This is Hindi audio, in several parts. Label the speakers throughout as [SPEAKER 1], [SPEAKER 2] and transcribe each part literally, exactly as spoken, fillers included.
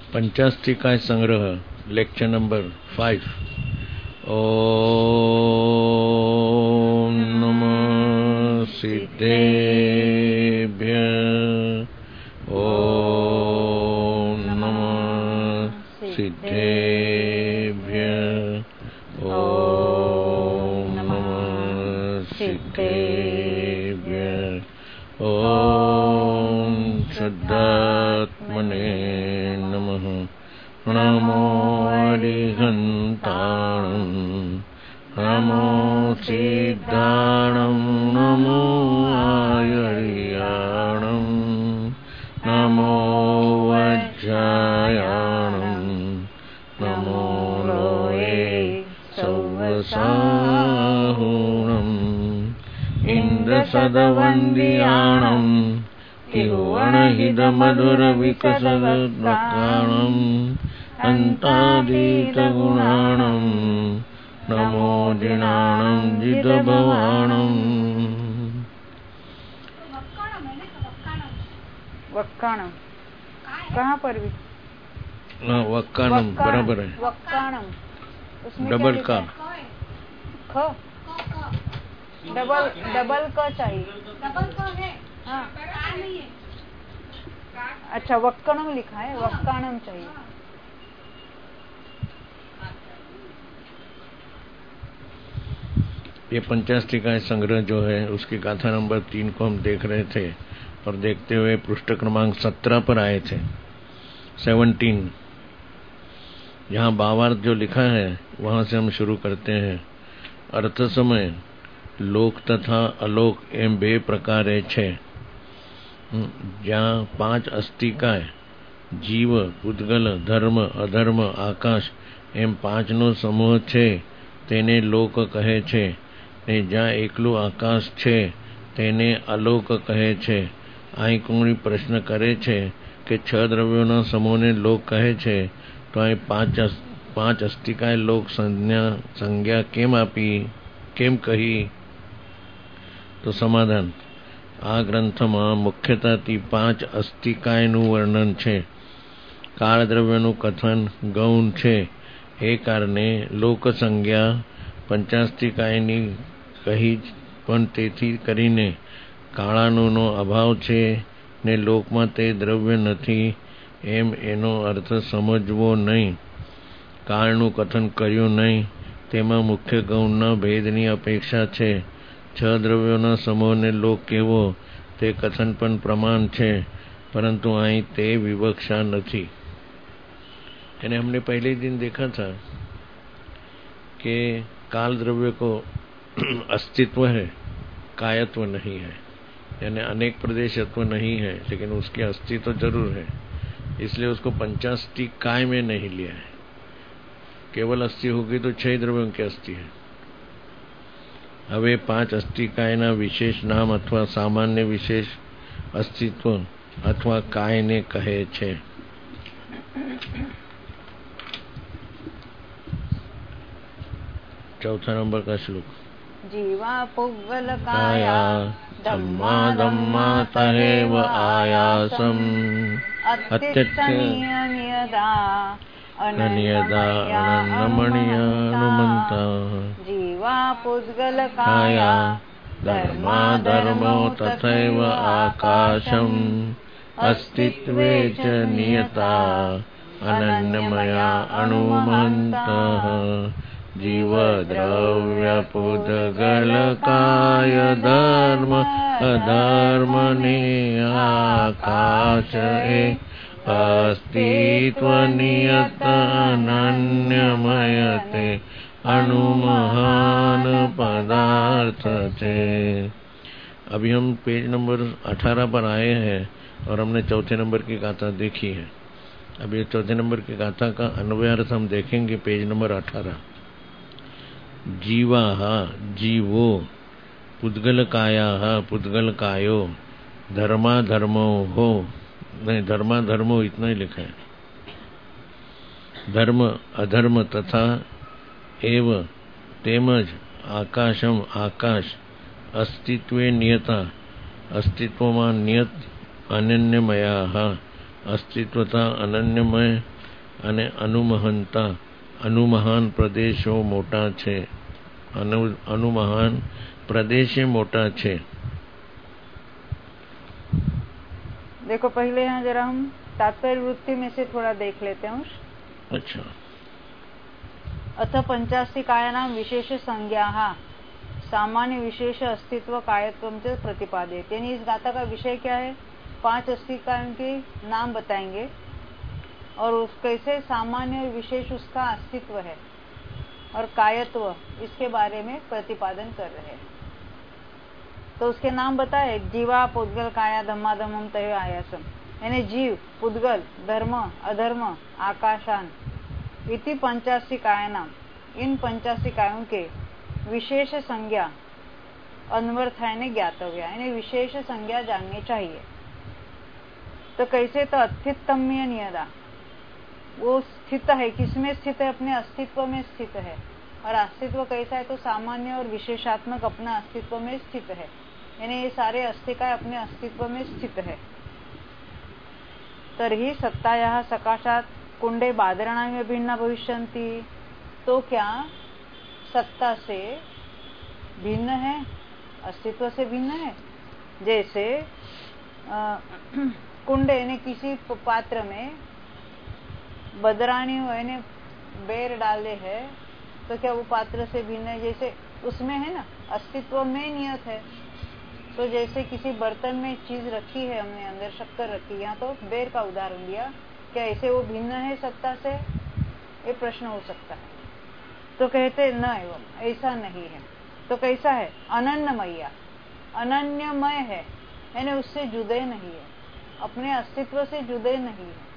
[SPEAKER 1] पंचास्तिकाय संग्रह लेक्चर नंबर फाइव। ओम नमः सिद्धेभ्य। ओम नमः सिद्धेभ्य। ओम नमः सिद्धेभ्य। ओम शुद्धात्मने नमः। नमो अरिहन्ताणं नमो सिद्धाणं नमो आयर्याणं नमो वज्रायाणं नमो लोये सौवसाहुणम् इन्द्रसदवन्द्याणं तिरुवणहितमधुरविकसद्वक्त्राणम् अन्तादीतगुणाणं नमो जिनाणं जितभवाणं।
[SPEAKER 2] वक्काणम कहाँ पर भी?
[SPEAKER 1] हाँ, वक्काणम बराबर है।
[SPEAKER 2] वक्काणम
[SPEAKER 1] डबल का
[SPEAKER 2] ख डबल डबल क चाहिए।
[SPEAKER 3] डबल क है।
[SPEAKER 2] हाँ
[SPEAKER 3] नहीं है।
[SPEAKER 2] अच्छा, वक्कणम लिखा है, वक्काणम चाहिए।
[SPEAKER 1] ये पंचास्तिकाय संग्रह जो है उसकी गाथा नंबर तीन को हम देख रहे थे और देखते हुए पृष्ठ क्रमांक सत्रह पर आए थे। सेवनटीन यहाँ भावार्थ जो लिखा है वहां से हम शुरू करते हैं। अर्थ समय लोक तथा अलोक एम बे प्रकारे छे। જ્યાં પાંચ અસ્તિકાય જીવ પૂતગલ ધર્મ અધર્મ આકાશ એમ પાંચનો સમૂહ છે તેને લોક કહે છે ને જ્યાં એકલું આકાશ છે તેને અલોક કહે છે। અહીં કોણી પ્રશ્ન કરે છે કે છ દ્રવ્યોના સમૂહને લોક કહે છે તો અહીં પાંચ પાંચ અસ્તિકાય લોક સંજ્ઞા સંજ્ઞા કેમ આપી કેમ કહી? તો સમાધાન, આ ગ્રંથમાં મુખ્યતાથી પાંચ અસ્તિકાયનું વર્ણન છે। કાળદ્રવ્યનું કથન ગૌણ છે એ કારણે લોક સંજ્ઞા પંચાસ્તિકાયની કહી, પણ તેથી કરીને કાળાનુનો અભાવ છે ને લોકમાં તે દ્રવ્ય નથી એમ એનો અર્થ સમજવો નહીં। કાળનું કથન કર્યું નહીં તેમાં મુખ્ય ગૌણના ભેદની અપેક્ષા છે। છ દ્રવ્યોના સમૂહને લોક કહેવો તે કથન પણ પ્રમાણ છે, परंतु અહીં તે વિવક્ષા નથી। यानी हमने पहले दिन देखा था कि काल द्रव्य को अस्तित्व है, कायत्व नहीं है। यानी अनेक प्रदेशत्व नहीं है, लेकिन उसके अस्तित्व जरूर है, इसलिए उसको पंचास्तिकाय में नहीं लिया है। केवल अस्थि होगी तो छह द्रव्यों की अस्थि है। હવે પાંચ અસ્તિકાયના વિશેષ નામ અથવા સામાન્ય વિશેષ અસ્તિત્વ અથવા કાયને કહે છે। चौथा नंबर का श्लोक।
[SPEAKER 2] जीवा पुग्गल काया
[SPEAKER 1] धम्मा धम्मा तहेव आयासम
[SPEAKER 2] अत्यत्यनियदा
[SPEAKER 1] अनन्यदा अनन्यमणियानुमन्ता।
[SPEAKER 2] जीवा पुद्गल काया
[SPEAKER 1] धर्मा धर्मो तथैव आकाशम् अस्तित्वे च नियता अनन्यमया अनुमन्तः। जीव द्रव्य पुद्गलकाय धर्म अधर्मने आकाश अस्तित्व नियत अनन्यमयते अनुमहान पदार्थ थे। अभी हम पेज नंबर अठारह पर आए हैं और हमने चौथे नंबर की गाथा देखी है। अभी चौथे नंबर की गाथा का अन्वयार्थ हम देखेंगे पेज नंबर अठारह। जीवा जीवो, पुद्गल काया पुद्गल कायो, धर्मा धर्मो हो, नहीं धर्मा धर्मो इतना ही लिखा है। धर्म अधर्म तथा एव तेमज आकाशम आकाश अस्तित्वे नियता अस्तित्वમાં નિયત અનન્યમયા अस्तित्वता अनन्यमय અને અનુમહંતા અનુમહાન પ્રદેશો મોટા છે અનુ અનુમહાન प्रदेश मोटा छे।
[SPEAKER 2] देखो पहले यहाँ जरा हम तात्पर्य वृत्ति में से थोड़ा देख लेते हैं।
[SPEAKER 1] अच्छा।
[SPEAKER 2] अथ पंचास्ति कायानाम विशेष संज्ञा सामान्य विशेष अस्तित्व कायत्व से प्रतिपादित। यानी इस गाथा का विषय क्या है? पांच अस्तिकायों के नाम बताएंगे और उस कैसे सामान्य और विशेष उसका अस्तित्व है और कायत्व इसके बारे में प्रतिपादन कर रहे हैं। तो उसके नाम बताए, जीवा पुद्गल काया धम्माधमम तय आयासम, यानी जीव, पुद्गल, धर्म, अधर्म, आकाशान इति पंचासी काया नाम, इन पंचासी कायों के विशेष संज्ञा अन्वर्थायने ज्ञातव्य, यानी विशेष संज्ञा जाननी चाहिए। तो कैसे? तो अस्तित्वम्य नियदा, वो स्थित है, किसमें स्थित है? अपने अस्तित्व में स्थित है। और अस्तित्व कैसा है? तो सामान्य और विशेषात्मक अपना अस्तित्व में स्थित है, यानी ये सारे अस्तिका अपने अस्तित्व में स्थित है। तर्हि सत्तायाः सकाशात् कुंडे बादराणानि भिन्ना भविष्यन्ति, तो क्या सत्ता से भिन्न है, अस्तित्व से भिन्न है? जैसे आ, कुंडे यानी किसी पात्र में बदरानी यानी बेर डाले है, तो क्या वो पात्र से भिन्न है? जैसे उसमें है ना, अस्तित्व में नियत है। तो जैसे किसी बर्तन में चीज रखी है, हमने अंदर शक्कर रखी, यहाँ तो बेर का उदाहरण दिया, क्या ऐसे वो भिन्न है सत्ता से? ये प्रश्न हो सकता है। तो कहते न एवं, ऐसा नहीं है। तो कैसा है? अनन्यमय्या, अनन्यमय है, यानी उससे जुदे नहीं है, अपने अस्तित्व से जुदे नहीं है।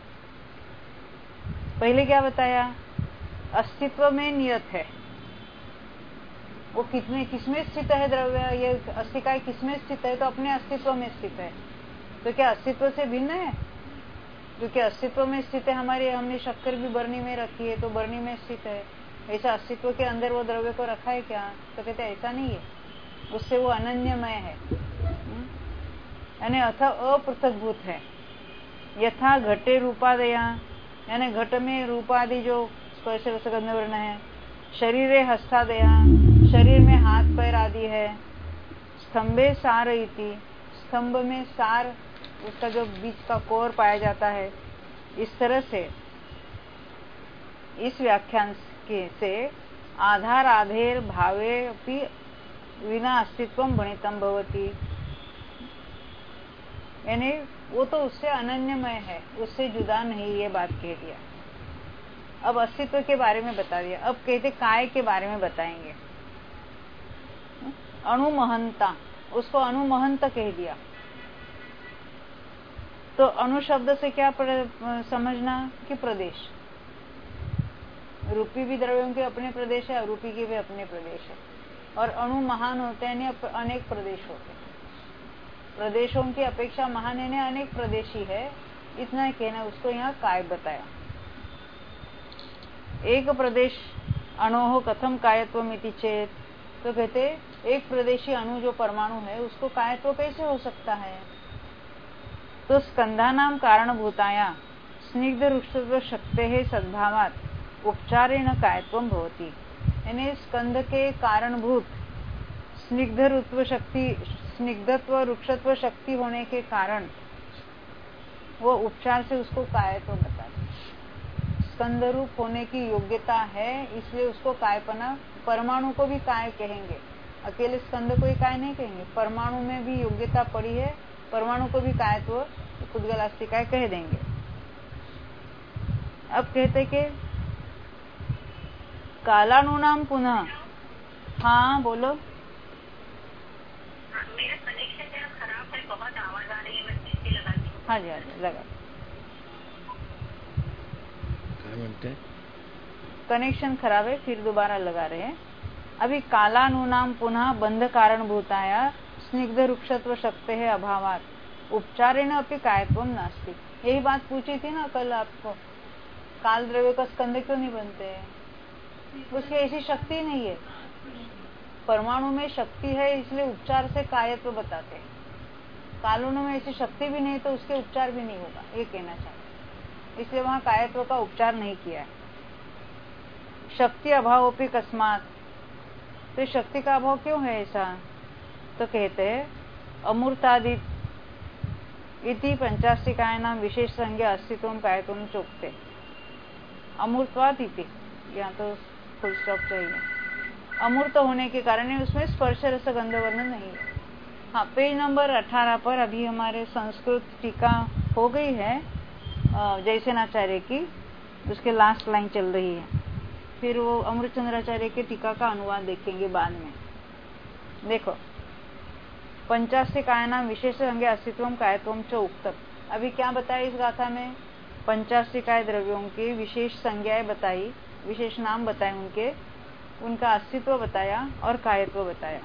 [SPEAKER 2] पहले क्या बताया? अस्तित्व में नियत है, वो कितने किसमें स्थित है द्रव्य, ये अस्तिकाय किसमें स्थित है? तो अपने अस्तित्व में स्थित है। तो क्या अस्तित्व से भिन्न है? क्योंकि अस्तित्व में स्थित है, हमारी हमने शक्कर भी बरनी में रखी है तो बरनी में स्थित है, ऐसा अस्तित्व के अंदर वो द्रव्य को रखा है क्या? तो कहते ऐसा नहीं है, उससे वो अनन्यमय है, यानी अथ अपृथकभूत है। यथा घटे रूपादया, यानी घट में रूपादि जो स्पर्श रसगंध वर्ण है, शरीरे हस्तादया, शरीर में हाथ पैर आदि है, स्तंभे सार इति, स्तंभ में सार उसका जो बीच का कोर पाया जाता है। इस तरह से इस व्याख्यान के से आधार आधेर भावे अपि विना अस्तित्वम भणितम भवति, यानी वो तो उससे अनन्यमय है, उससे जुदा नहीं, ये बात कह दिया। अब अस्तित्व के बारे में बता दिया। अब कहते काय के बारे में बताएंगे। अणुमहंता, उसको अणुमहंत कह दिया। तो अणु शब्द से क्या समझना कि प्रदेश, रूपी भी द्रव्यों के अपने प्रदेश है, अरूपी के भी अपने प्रदेश है। और अणु महान होते हैं, अनेक प्रदेश होते हैं। प्रदेशों की अपेक्षा महान है, अनेक प्रदेशी है, इतना कहना, उसको यहाँ काय बताया। एक प्रदेश अणोह कथम कायत्वमिति चेत, तो कहते एक प्रदेशी अणु जो परमाणु है उसको कायत्व कैसे हो सकता है? तो स्कंधानाम कारणभूताया स्निग्ध रुक्षत्व शक्तेः सद्भावात् उपचारेण कायत्वम भवति, यानी स्कंध के कारणभूत स्निग्ध रुत्व शक्ति, स्निग्धत्व रुक्षत्व शक्ति होने के कारण वो उपचार से उसको कायत्व बताते। स्कंद रूप होने की योग्यता है, इसलिए उसको कायपना, परमाणु को भी काय कहेंगे, अकेले स्कंद को ही काय नहीं कहेंगे। परमाणु में भी योग्यता पड़ी है, परमाणु को भी कायत्व पुद्गलास्तिकाय कह देंगे। अब कहते कि कालानुनाम पुनः, हाँ बोलो।
[SPEAKER 3] मेरा कनेक्शन जरा खराब है, बहुत आवाज आ रही है, मैं इसलिए लगाती हूँ।
[SPEAKER 2] हाँ जी हाँ जी लगा। कनेक्शन खराब है, फिर दोबारा लगा रहे हैं। अभी कालानुनाम पुनः बंध कारणभूताया स्निग्ध रुक्षत्व शक्ति है अभावात उपचारेण अपि कायत्वम नास्ति। यही बात पूछी थी ना कल आपको, काल द्रव्य का स्कंद क्यों नहीं बनते हैं? उसकी ऐसी शक्ति नहीं है, परमाणु में शक्ति है इसलिए उपचार से कायत्व बताते हैं। कालों में ऐसी शक्ति भी नहीं तो उसके उपचार भी नहीं होगा, ये कहना चाहते। इसलिए वहां कायत्व का उपचार नहीं किया है। शक्ति अभावोपि कस्मात, तो शक्ति का अभाव क्यों है ऐसा? तो कहते हैं अमूर्तादि इति पंचास्तिकायानाम विशेष संज्ञा अस्तित्वम कायत्वम चोक्ते। अमूर्तवाद इति, यहाँ तो फुल स्टॉप चाहिए। अमूर्त होने के कारण उसमें स्पर्श रस गंध वर्ण नहीं है। हाँ, पेज नंबर अठारह पर अभी हमारे संस्कृत टीका हो गई है जयसेनाचार्य की, उसके लास्ट लाइन चल रही है। फिर वो अमृतचंद्राचार्य के टीका का अनुवाद देखेंगे बाद में। देखो, पंचास्तिकायानाम विशेष संज्ञा अस्तित्वम कायत्वम च उक्तम। अभी क्या बताया इस गाथा में? पंचास्तिकाय द्रव्यों की विशेष संज्ञाएं बताई, विशेष नाम बताए उनके, उनका अस्तित्व बताया और कायत्व बताया।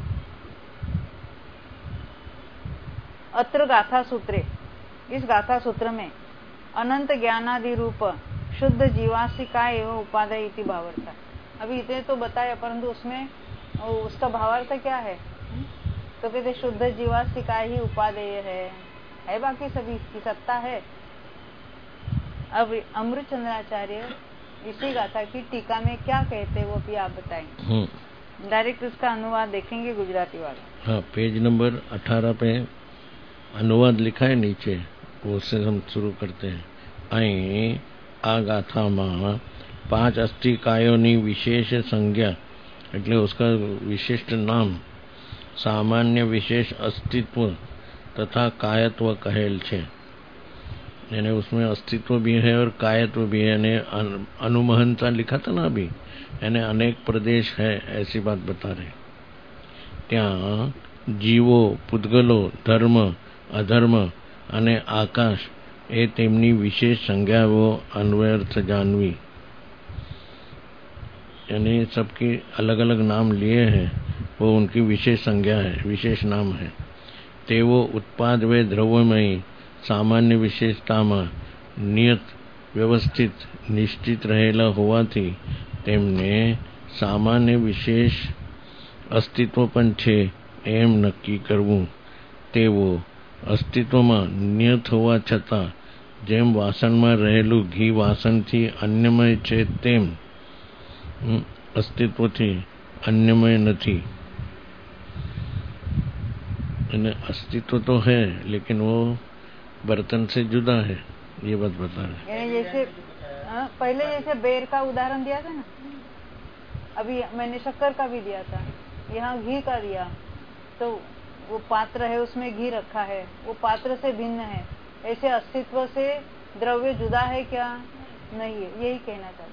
[SPEAKER 2] अत्र गाथा सूत्रे, इस गाथा सूत्र में अनंत ज्ञानादि रूप शुद्ध जीवासिका एवं उपादेय इति भावार्थ। अभी इतने तो बताया, परंतु उसमें उसका भावार्थ क्या है? तो कहते शुद्ध जीवासिका ही उपादेय है, है बाकी सभी इसकी सत्ता है। अब अमृतचंद्राचार्य इसी गाथा की टीका में क्या कहते हैं वो भी आप बताएंगे। डायरेक्ट उसका अनुवाद देखेंगे गुजराती वाला।
[SPEAKER 1] हाँ, पेज नंबर अठारह पे अनुवाद लिखा है नीचे, वो से हम शुरू करते हैं। અહીં આ ગાથામાં પાંચ અસ્થિકાયોની વિશેષ સંજ્ઞા એટલે उसका विशिष्ट नाम, सामान्य विशेष अस्तित्व तथा कायत्व कहेल छे। यानी उसमें अस्तित्व भी है और कायत्व भी है। यानी अनुमहनता लिखा था ना अभी, यानी अनेक प्रदेश है, ऐसी बात बता रहे। ત્યાં જીવો, પૂતગલો, ધર્મ, અધર્મ અને આકાશ એ તેમની વિશેષ સંज्ञाओं अन्वयर्थ जानवी। यानी सबकी अलग अलग नाम लिए हैं, वो उनकी विशेष संज्ञा है, विशेष नाम है। तेवो उत्पाद वे द्रव्यमयी सामान्य विशेषता में नियत व्यवस्थित निश्चित रहेला होवाथी तेमने सामान्य विशेष अस्तित्व पण छे एम नक्की करवू। तेवो अस्तित्व में नियत होवा छता जेम वासन में रहेलू घी वासन थी अन्यमय छे तेम अस्तित्व थी अन्यमय नहीं। अस्तित्व तो है लेकिन वो बर्तन से जुदा है, ये बात बता रहे।
[SPEAKER 2] जैसे आ, पहले जैसे बेर का उदाहरण दिया था ना, अभी मैंने शक्कर का भी दिया था, यहाँ घी का दिया। तो वो पात्र है, उसमें घी रखा है, वो पात्र से भिन्न है। ऐसे अस्तित्व से द्रव्य जुदा है क्या? नहीं है, यही कहना चाहते।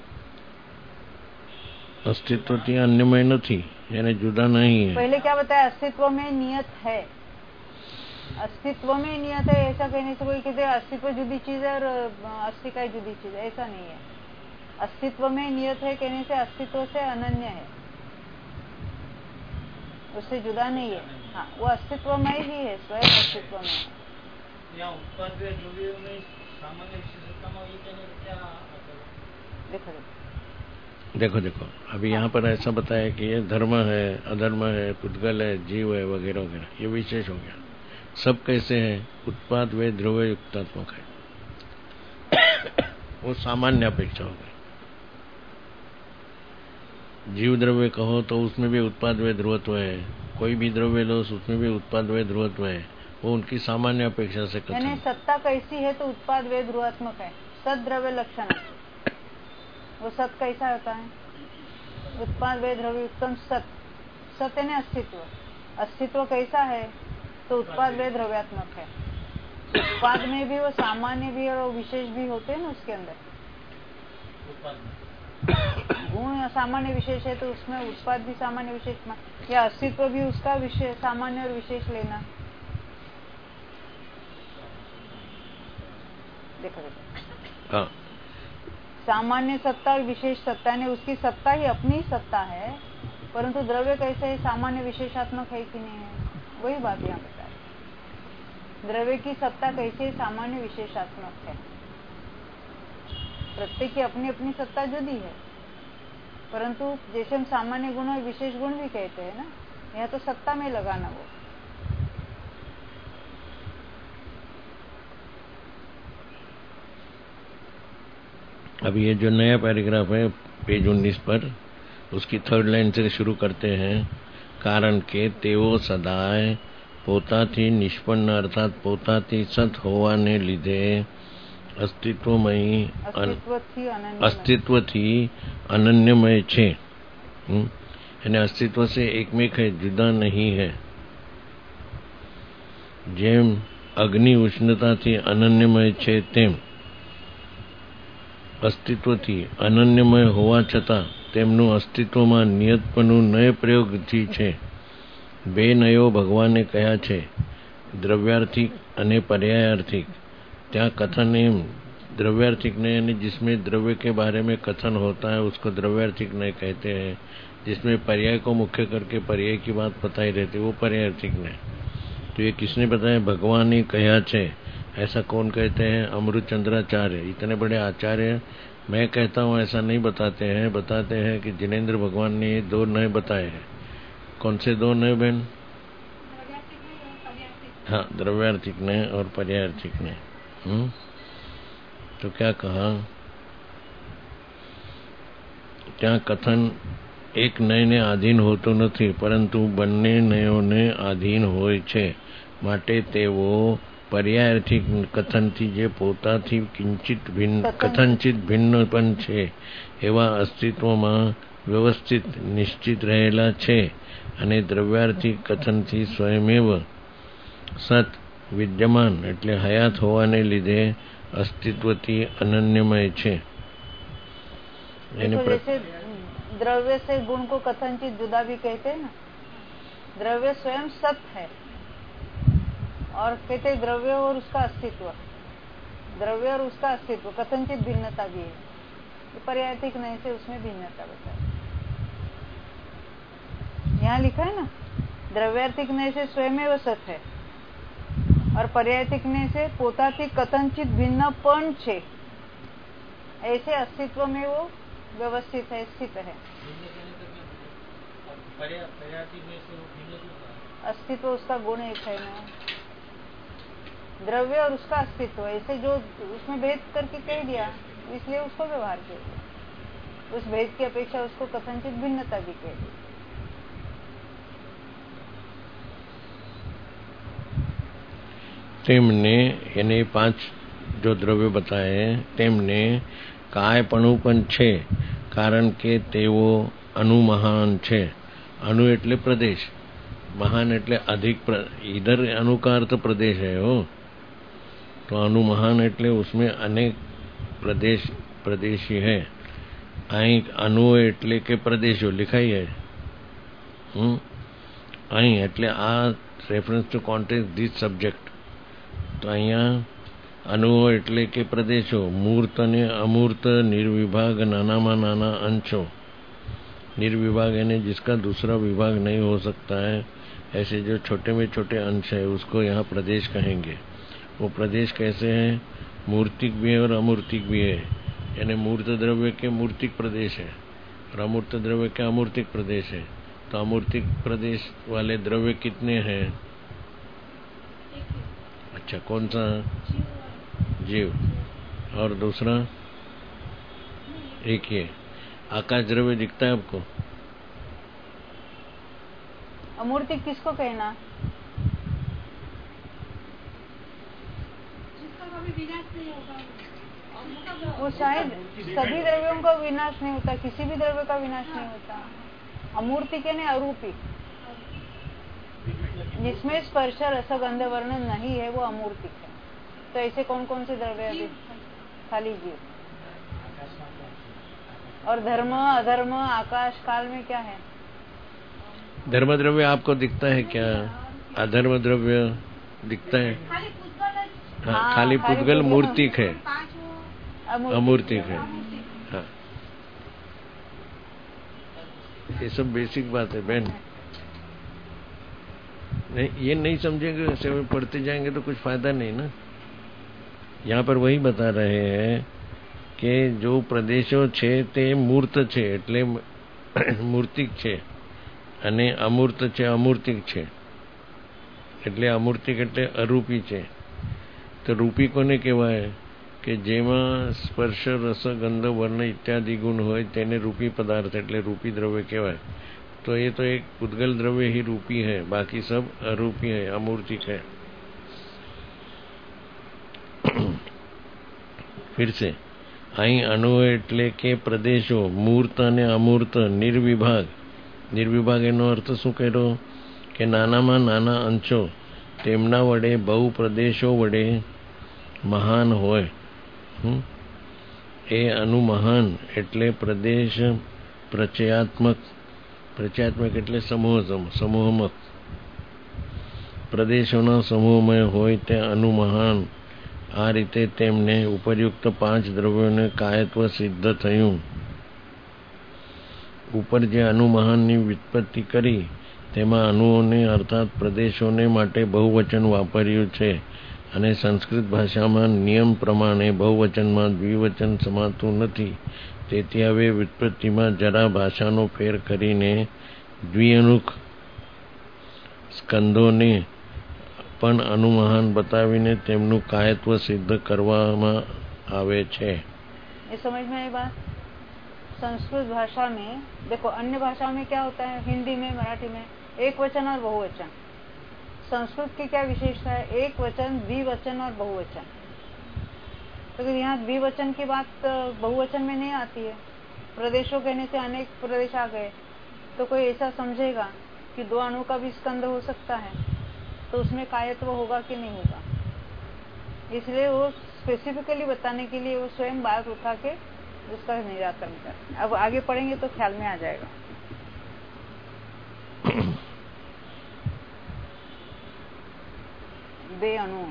[SPEAKER 1] अस्तित्व थी अन्यमय नहीं, यानी जुदा नहीं है।
[SPEAKER 2] पहले क्या बताया? अस्तित्व में नियत है, अस्तित्व में नियत है। ऐसा कहने से कोई कहते अस्तित्व जुदी चीज है और अस्तिका जुदी चीज है, ऐसा नहीं है। अस्तित्व में नियत है कहने से अस्तित्व से अनन्य है, उससे जुदा नहीं है। हाँ, वो अस्तित्व में ही है, स्वयं अस्तित्व में है। देखो देखो
[SPEAKER 1] देखो देखो अभी यहाँ पर ऐसा बताया कि ये धर्म है, अधर्म है, पुद्गल है, जीव है, वगैरह वगैरह, ये विशेष हो गया। सब कैसे है? उत्पाद वे ध्रुव युक्तात्मक है, वो सामान्य अपेक्षा हो गई। जीव द्रव्य कहो तो उसमें भी उत्पाद वे ध्रुवत्व है, कोई भी द्रव्य लो उसमें भी उत्पाद वे ध्रुवत्व है, वो उनकी सामान्य अपेक्षा से कथन।
[SPEAKER 2] यानी सत्ता कैसी है तो उत्पाद वे ध्रुवात्मक है, सद द्रव्य लक्षण। वो सत कैसा होता है? उत्पाद वे द्रव्य उत्तम सत, सत है अस्तित्व। अस्तित्व कैसा है तो उत्पाद वे द्रव्यात्मक है। उत्पाद में भी वो सामान्य भी और विशेष भी होते हैं ना उसके अंदर। गुण सामान्य विशेष है तो उसमें उत्पाद भी सामान्य विशेष, या अस्तित्व भी उसका विशेष सामान्य और विशेष लेना। देखो देखो
[SPEAKER 1] हाँ,
[SPEAKER 2] सामान्य सत्ता और विशेष सत्ता ने उसकी सत्ता ही अपनी सत्ता है, परंतु द्रव्य कैसे है? सामान्य विशेषात्मक है कि नहीं है? वही बात यहाँ बता रहे। द्रव्य की सत्ता कैसे है? सामान्य विशेषात्मक है। प्रत्येक की अपनी अपनी सत्ता जुदी है, परंतु जैसे हम सामान्य गुण और विशेष गुण भी कहते हैं ना, यहाँ तो सत्ता में लगाना। वो
[SPEAKER 1] अब ये जो नया पैराग्राफ है पेज उन्नीस पर, उसकी थर्ड लाइन से शुरू करते हैं। कारण के તેઓ સદાય પોતાથી નિષ્પન્ન અર્થાત પોતાથી સત હોવાને લીધે અસ્તિત્વમય
[SPEAKER 2] अस्तित्वથી अनन्य
[SPEAKER 1] અસ્તિત્વથી અનન્યમય છે। હમ? એને અસ્તિત્વ से एकमेक है, जुदा नहीं है। જેમ અગ્નિ ઉષ્ણતાથી અનન્યમય છે તેમ અસ્તિત્વથી અનન્યમય હોવા છતાં તેમનું અસ્તિત્વમાં નિયતપણું નય પ્રયોગથી છે। બે નયો ભગવાને કહ્યા છે, द्रव्यार्थिक અને पर्यायार्थिक। ત્યાં कथन एम द्रव्यार्थिक नय यानी जिसमें द्रव्य के बारे में कथन होता है उसको द्रव्यार्थिक नय कहते हैं। जिसमें पर्याय को मुख्य करके पर्याय की बात बताई रहती है वो पर्यायार्थिक नय। तो ये किसने बताया? भगवान ने कहा छे। ऐसा कौन कहते हैं? अमृतचंद्राचार्य। इतने बड़े आचार्य मैं कहता हूँ ऐसा नहीं बताते हैं। बताते हैं कि जिनेंद्र भगवान ने दो नय बताए हैं। कौन से दो नय बहन? हाँ, द्रव्यार्थिक नय और पर्यायार्थिक नय। हम्म तो क्या कहा? क्या कथन एक नय ने आधीन होतो નથી, પરંતુ બંને નયોને આધીન હોય છે। માટે તેઓ पर्यायार्थिक कथनથી જે પોતાથી કિંચિત ભિન્ન કથનચિત ભિન્ન પણ છે એવા અસ્તિત્વમાં વ્યવસ્થિત નિશ્ચિત રહેલા છે અને દ્રવ્યાર્થિક કથનથી સ્વયમેવ સત વિદ્યમાન એટલે હયાત હોવાને લીધે अस्तित्वથી अनन्यमय છે।
[SPEAKER 2] देखो जैसे द्रव्य से गुण को कथनचित जुदा भी कहते हैं ना। द्रव्य स्वयं सत है और कहते हैं द्रव्य और उसका अस्तित्व, द्रव्य और उसका अस्तित्व कथनचित भिन्नता भी है। पर्यायार्थिक नहीं से उसमें भिन्नता बताई। यहाँ लिखा है ना, द्रव्यार्थिक नहीं से स्वयं सत है और पर्यायार्थिक नहीं से पोताथी कथनचित भिन्नपण छे। ऐसे अस्तित्व में वो व्यवस्थित है, स्थित है। अस्तित्व उसका गुण एक है ना, द्रव्य और उसका अस्तित्व ऐसे जो उसमें भेद करके कह दिया, इसलिए उसको व्यवहार किया गया। उस भेद की अपेक्षा उसको कथनचित भिन्नता भी कह दी।
[SPEAKER 1] તેમને એને પાંચ जो द्रव्य बताए તેમને કાયપણું પણ છે। કારણ કે તેઓ અનુમહાન છે। अनु એટલે प्रदेश, महान એટલે अधिक प्र, इधर अनु का अर्थ प्रदेश है हो। तो अनु महान એટલે उसमें अनेक प्रदेश प्रदेशी है। અહીં अनु એટલે કે प्रदेशो लिखाई है। हम्म અહીં એટલે आ reference to context this subject. तो અહીંયા અનુઓ એટલે કે પ્રદેશો, મૂર્ત અને અમૂર્ત, निर्विभाग नानाમાં नाना अंशों। निर्विभाग यानी जिसका दूसरा विभाग नहीं हो सकता है, ऐसे जो छोटे में छोटे अंश है उसको यहाँ प्रदेश कहेंगे। वो प्रदेश कैसे हैं? मूर्तिक भी है और अमूर्तिक भी है। यानी मूर्त द्रव्य के मूर्तिक प्रदेश है और अमूर्त द्रव्य के अमूर्तिक प्रदेश है। तो अमूर्तिक प्रदेश वाले द्रव्य कितने हैं? अच्छा, कौन सा? जीव। और दूसरा एक ये आकाश द्रव्य दिखता है आपको?
[SPEAKER 2] अमूर्तिक किसको कहना? वो शायद सभी द्रव्यों का विनाश नहीं होता, किसी भी द्रव्य का विनाश नहीं होता। अमूर्तिक यानी अरूपी, जिसमें स्पर्श रसगंध वर्ण नहीं है, वो अमूर्तिक है। तो ऐसे कौन कौन से द्रव्य अभी? खाली जीव। और धर्म अधर्म आकाश काल में क्या है?
[SPEAKER 1] धर्म द्रव्य आपको दिखता है क्या? अधर्म द्रव्य दिखता है? हाँ, खाली पुद्गल मूर्तिक है, अमूर्तिक है। हाँ, ये सब बेसिक बात है बहन। नहीं, ये नहीं समझेंगे, ऐसे में पढ़ते जाएंगे तो कुछ फायदा नहीं ना। यहाँ पर वही बता रहे हैं कि जो प्रदेशो छे ते मूर्त छे એટલે મૂર્તિક છે અને અમૂર્ત છે અમૂર્તિક છે। એટલે અમૂર્તિક એટલે અરૂપી છે। તો રૂપી કોને કહેવાય? કે જેમાં સ્પર્શ રસ ગંધ વર્ણ ઇત્યાદિ ગુણ હોય તેને રૂપી પદાર્થ એટલે રૂપી દ્રવ્ય કહેવાય. तो ये तो एक पुद्गल द्रव्य ही रूपी है, बाकी सब अरूपी है, अमूर्तिक है. फिर से અહીં અણુ એટલે કે પ્રદેશો મૂર્ત અને અમૂર્ત નિર્વિભાગ. નિર્વિભાગ એનો અર્થ શું કર્યો કે નાનામાં નાના અંશો તેમના વડે બહુ પ્રદેશો વડે મહાન હોય. એ અણુ મહાન એટલે પ્રદેશ પ્રચયાત્મક. પ્રચયાત્મક એટલે સમૂહ સમૂહમક. પ્રદેશોના સમૂહમય હોય તે અણુ મહાન. આ રીતે તેમને ઉપરયુક્ત પાંચ દ્રવ્યોને કાયત્વ સિદ્ધ થયું. ઉપર જે અણુ મહાનની વ્યુત્પત્તિ કરી તેમાં અણુઓને અર્થાત પ્રદેશોને માટે બહુવચન વાપર્યું છે અને સંસ્કૃત ભાષામાં નિયમ પ્રમાણે બહુવચનમાં દ્વિવચન સમાતું નથી. તેથી હવે વ્યુત્પત્તિમાં જરા ભાષાનો ફેર કરીને દ્વિઅણુક સ્કંદોને પણ અનુમહાન बताવીને તેમનું કાયत्व સિદ્ધ કરવામાં આવે છે.
[SPEAKER 2] ये समझ में आई बात. संस्कृत भाषा में देखो, अन्य भाषा में क्या होता है, हिंदी में मराठी में एक वचन और बहुवचन. संस्कृत की क्या विशेषता है, एक वचन द्विवचन और बहुवचन. तो यहाँ द्विवचन की बात बहुवचन में नहीं आती है. प्रदेशों कहने से अनेक प्रदेश आ गए तो कोई ऐसा समझेगा कि दो अणु का भी स्कंद हो सकता है, तो उसमें कायत्व होगा कि नहीं होगा. इसलिए वो स्पेसिफिकली बताने के लिए वो स्वयं बात उठा के उसका निराकरण कर. अब आगे पढ़ेंगे तो ख्याल में आ जाएगा. बे अणु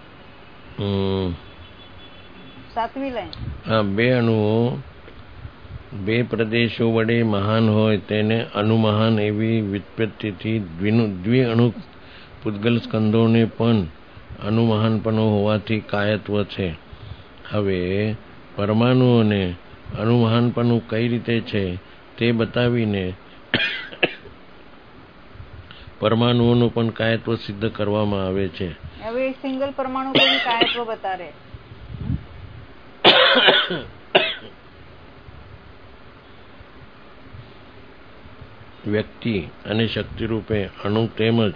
[SPEAKER 2] सातवी लाइन.
[SPEAKER 1] हाँ, બે અણુઓ બે પ્રદેશો વડે મહાન હોય તેને અનુમહાન એવી વ્યુત્પત્તિથી દ્વિઅણુક પુદ્ગલ સ્કંદોને પણ અનુમહાનપણો હોવાથી કાયત્વ છે. હવે પરમાણુઓને અનુમહાનપણું કઈ રીતે છે તે બતાવીને પરમાણુઓનું પણ કાયત્વ સિદ્ધ કરવામાં આવે છે.
[SPEAKER 2] હવે એક સિંગલ પરમાણુ को भी कायत्व बता रहे.
[SPEAKER 1] વ્યક્તિ અને શક્તિ રૂપે અણુ તેમજ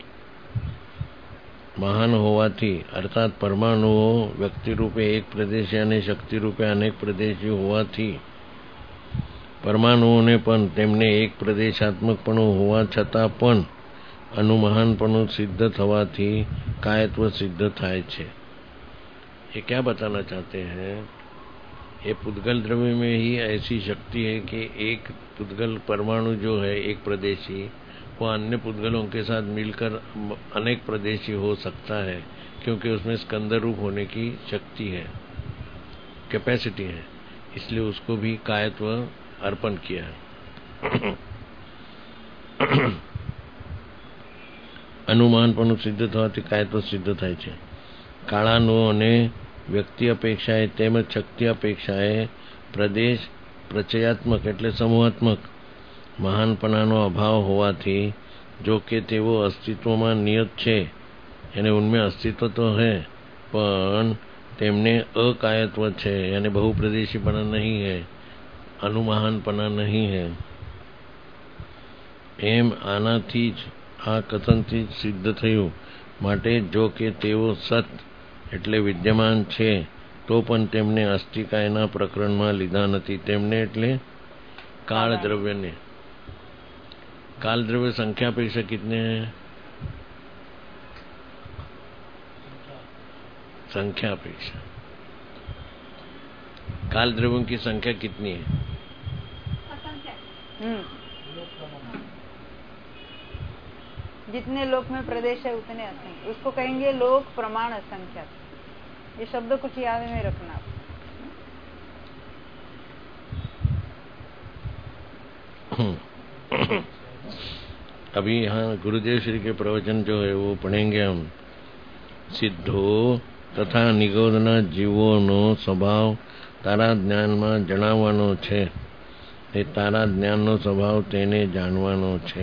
[SPEAKER 1] મહાન હોવાથી અર્થાત પરમાણુઓ વ્યક્તિ રૂપે એક પ્રદેશી અને શક્તિ રૂપે અનેક પ્રદેશી હોવાથી પરમાણુઓને પણ તેમને એક પ્રદેશાત્મકપણું હોવા છતાં પણ અનુમહાનપણું સિદ્ધ થવાથી કાયત્વ સિદ્ધ થાય છે. ये क्या बताना चाहते हैं, ये पुद्गल द्रव्य में ही ऐसी शक्ति है कि एक पुद्गल परमाणु जो है एक प्रदेशी, वो अन्य पुद्गलों के साथ मिलकर अनेक प्रदेशी हो सकता है, क्योंकि उसमें स्कंद रूप होने की शक्ति है, कैपेसिटी है. इसलिए उसको भी कायत्व अर्पण किया है. अनुमानपणું સિદ્ધ થવાથી કાયત્વ સિદ્ધ થાય છે. કાળાનુઓને વ્યક્તિ અપેક્ષાએ તેમજ શક્તિ અપેક્ષાએ પ્રદેશ પ્રચયાત્મક એટલે સમૂહાત્મક મહાનપણાનો અભાવ હોવાથી જો કે તેઓ અસ્તિત્વમાં નિયત છે, यानी उनमें अस्तित्व तो है પણ તેમને અકાયત્વ છે, यानी बहुप्रदेशीपना नहीं है, अनुमहानपना नहीं है. એમ આનાથી જ આ કથનથી જ સિદ્ધ થયું. માટે જો કે તેઓ સત એટલે વિદ્યમાન છે તો પણ તેમને અસ્થિકાયના પ્રકરણમાં લીધા નથી. તેમને એટલે કાળ દ્રવ્યને. काल द्रव्य संख्या अपेक्षा कितने हैं? संख्या अपेक्षा काल द्रव्यों की संख्या कितनी है?
[SPEAKER 2] जितने लोक में प्रदेश है उतने असंख्य. उसको कहेंगे लोक प्रमाण असंख्या. ये शब्द कुछ याद में रखना.
[SPEAKER 1] अभी यहाँ गुरुदेव श्री के प्रवचन जो है वो पढ़ेंगे हम. सिद्धो तथा નિગોદના જીવોનો સ્વભાવ તારા જ્ઞાનમાં જણાવવાનો છે. તે તારા જ્ઞાનનો સ્વભાવ તેને જાણવાનો છે.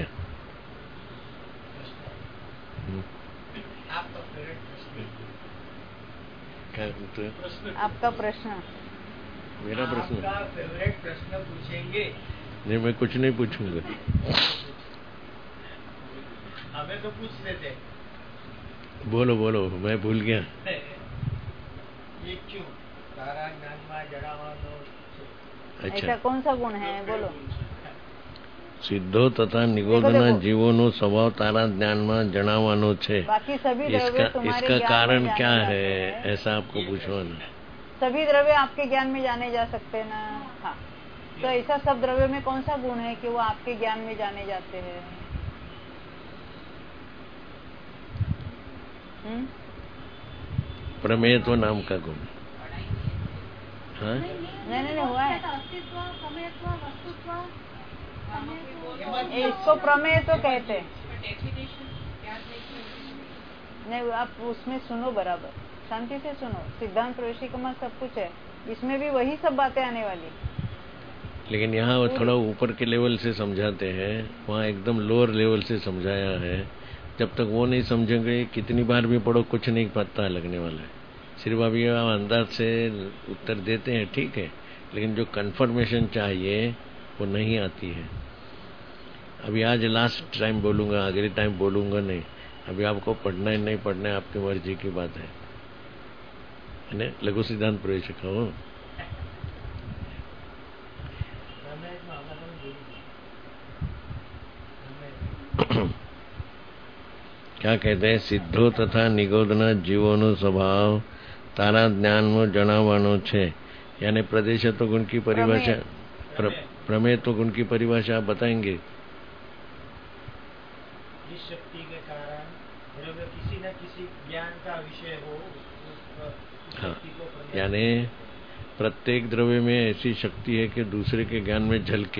[SPEAKER 1] क्या तो
[SPEAKER 2] आपका प्रश्न?
[SPEAKER 1] मेरा प्रश्न?
[SPEAKER 4] आपका फेवरेट प्रश्न पूछेंगे?
[SPEAKER 1] नहीं, मैं कुछ नहीं पूछूंगा।
[SPEAKER 4] हमें तो पूछ लेते।
[SPEAKER 1] बोलो बोलो, मैं भूल गया।
[SPEAKER 4] ये क्यों? तारा ज्ञान में जड़ावानो छे।
[SPEAKER 2] ऐसा कौन सा गुण है, बोलो।
[SPEAKER 1] सिद्धो तथा निगोदना जीवोनो स्वभाव तारा ज्ञान में जनावानो छे।
[SPEAKER 2] बाकी सभी द्रव्य
[SPEAKER 1] इसका
[SPEAKER 2] तुम्हारे
[SPEAKER 1] इसका
[SPEAKER 2] ज्ञान
[SPEAKER 1] कारण
[SPEAKER 2] में
[SPEAKER 1] क्या
[SPEAKER 2] जाने
[SPEAKER 1] है,
[SPEAKER 2] जाते हैं।
[SPEAKER 1] ऐसा आपको पूछवाना।
[SPEAKER 2] सभी द्रव्य आपके ज्ञान में जाने जा सकते हैं ना। हाँ, तो ऐसा सब द्रव्य में कौन सा गुण है कि वो आपके ज्ञान में जाने जाते हैं? हम्म?
[SPEAKER 1] प्रमेय तो नाम का गुण। हाँ?
[SPEAKER 2] नहीं नहीं हुआ है, इसको प्रमेय तो कहते हैं। नहीं, आप उसमें सुनो, बराबर शांति से सुनो। सिद्धांत प्रवेशिका में सब कुछ है, इसमें भी वही सब बातें आने वाली।
[SPEAKER 1] लेकिन यहाँ वो थोड़ा ऊपर के लेवल से समझाते हैं, वहाँ एकदम लोअर लेवल से समझाया है। जब तक वो नहीं समझेंगे, कितनी बार भी पढ़ो कुछ नहीं पता लगने वाला है। सिर्फ अभी आप अंदाज से उत्तर देते हैं, ठीक है, लेकिन जो कंफर्मेशन चाहिए वो नहीं आती है। अभी आज लास्ट टाइम बोलूंगा, अगले टाइम बोलूंगा नहीं। अभी आपको पढ़ना है नहीं पढ़ना है आपकी मर्जी की बात है, है ना? लघु सिद्धांत प्रवेशिका हो। क्या कहते हैं? सिद्धो तथा निगोदना जीवोनो स्वभाव तारा ज्ञान में जनावानो छे। यानी प्रदेशत्व गुण की परिभाषा, प्र, प्रमेयत्व गुण की परिभाषा आप बताएंगे?
[SPEAKER 4] जिस शक्ति के कारण द्रव्य किसी न किसी ज्ञान का विषय हो, उस
[SPEAKER 1] हाँ,
[SPEAKER 4] शक्ति को
[SPEAKER 1] यानी प्रत्येक द्रव्य में ऐसी शक्ति है कि दूसरे के ज्ञान में झलके।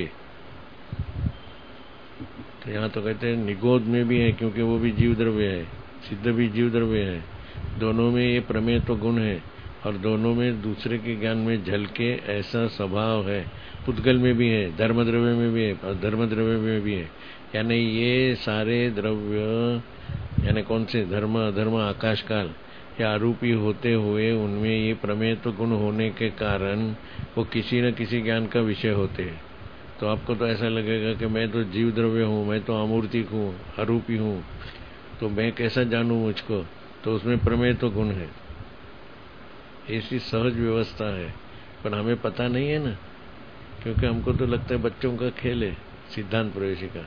[SPEAKER 1] तो यहाँ तो कहते हैं निगोद में भी है, क्योंकि वो भी जीव द्रव्य है, सिद्ध भी जीव द्रव्य है। दोनों में ये प्रमेय तो गुण है और दोनों में दूसरे के ज्ञान में झलके ऐसा स्वभाव है। पुद्गल में भी है, धर्म द्रव्य में भी है, अधर्म द्रव्य में भी है। यानी ये सारे द्रव्य, यानी कौन से धर्म अधर्म आकाश काल या आरूपी होते हुए उनमें ये प्रमेय तो गुण होने के कारण वो किसी न किसी ज्ञान का विषय होते हैं। तो आपको तो ऐसा लगेगा कि मैं तो जीव द्रव्य हूँ, मैं तो अमूर्तिक हूँ, अरूपी हूँ, तो मैं कैसा जानूं मुझको? तो उसमें प्रमेय तो गुण है, ऐसी सहज व्यवस्था है। पर हमें पता नहीं है ना, क्योंकि हमको तो लगता है बच्चों का खेल है सिद्धांत प्रवेशिका।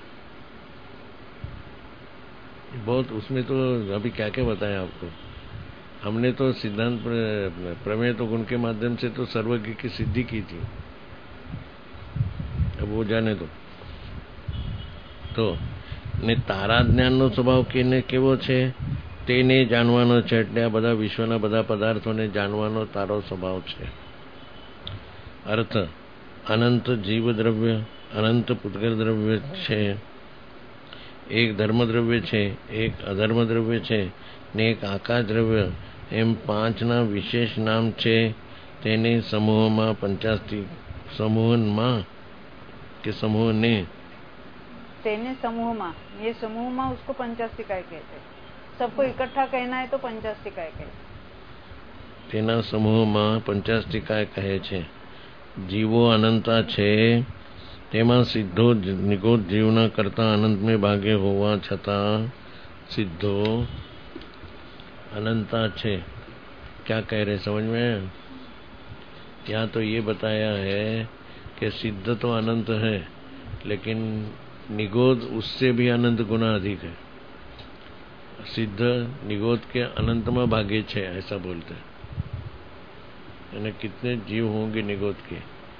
[SPEAKER 1] बहुत उसमें तो अभी क्या क्या बताया आपको। हमने तो सिद्धांत प्रमेय तो गुण के माध्यम से तो सर्वज्ञ की सिद्धि की थी। अब वो जाने दो। तो ને તારા જ્ઞાનનો સ્વભાવ કેને કેવો છે તેને જાણવાનો છે, એટલે આ બધા વિશ્વના બધા પદાર્થોને જાણવાનો તારો સ્વભાવ છે. અર્થ અનંત જીવ દ્રવ્ય, અનંત પૂતગલ દ્રવ્ય છે, એક ધર્મ દ્રવ્ય છે, એક અધર્મ દ્રવ્ય છે ને એક આકાશ દ્રવ્ય, એમ પાંચના વિશેષ નામ છે. તેને સમૂહમાં પંચાસ્તી સમૂહમાં કે સમૂહને
[SPEAKER 2] तेने समूह में, ये समूह में उसको पंचास्तिकाय कहते हैं. सबको इकट्ठा कहना है तो पंचास्तिकाय कहते.
[SPEAKER 1] तेना समूह में पंचास्तिकाय कहे छे. जीवो अनंता छे, तेमा सिद्धो निगोद जीवना करता अनंत में भागे होवा छता सिद्धो अनंता छे. क्या कह रहे समझ में? यहाँ तो ये बताया है कि सिद्ध तो अनंत है, लेकिन निगोद उससे भी अनंत गुना अधिक है. सिद्ध निगोद के अनंत में भागे छे, ऐसा बोलते हैं. यानी कितने जीव होंगे निगोद के?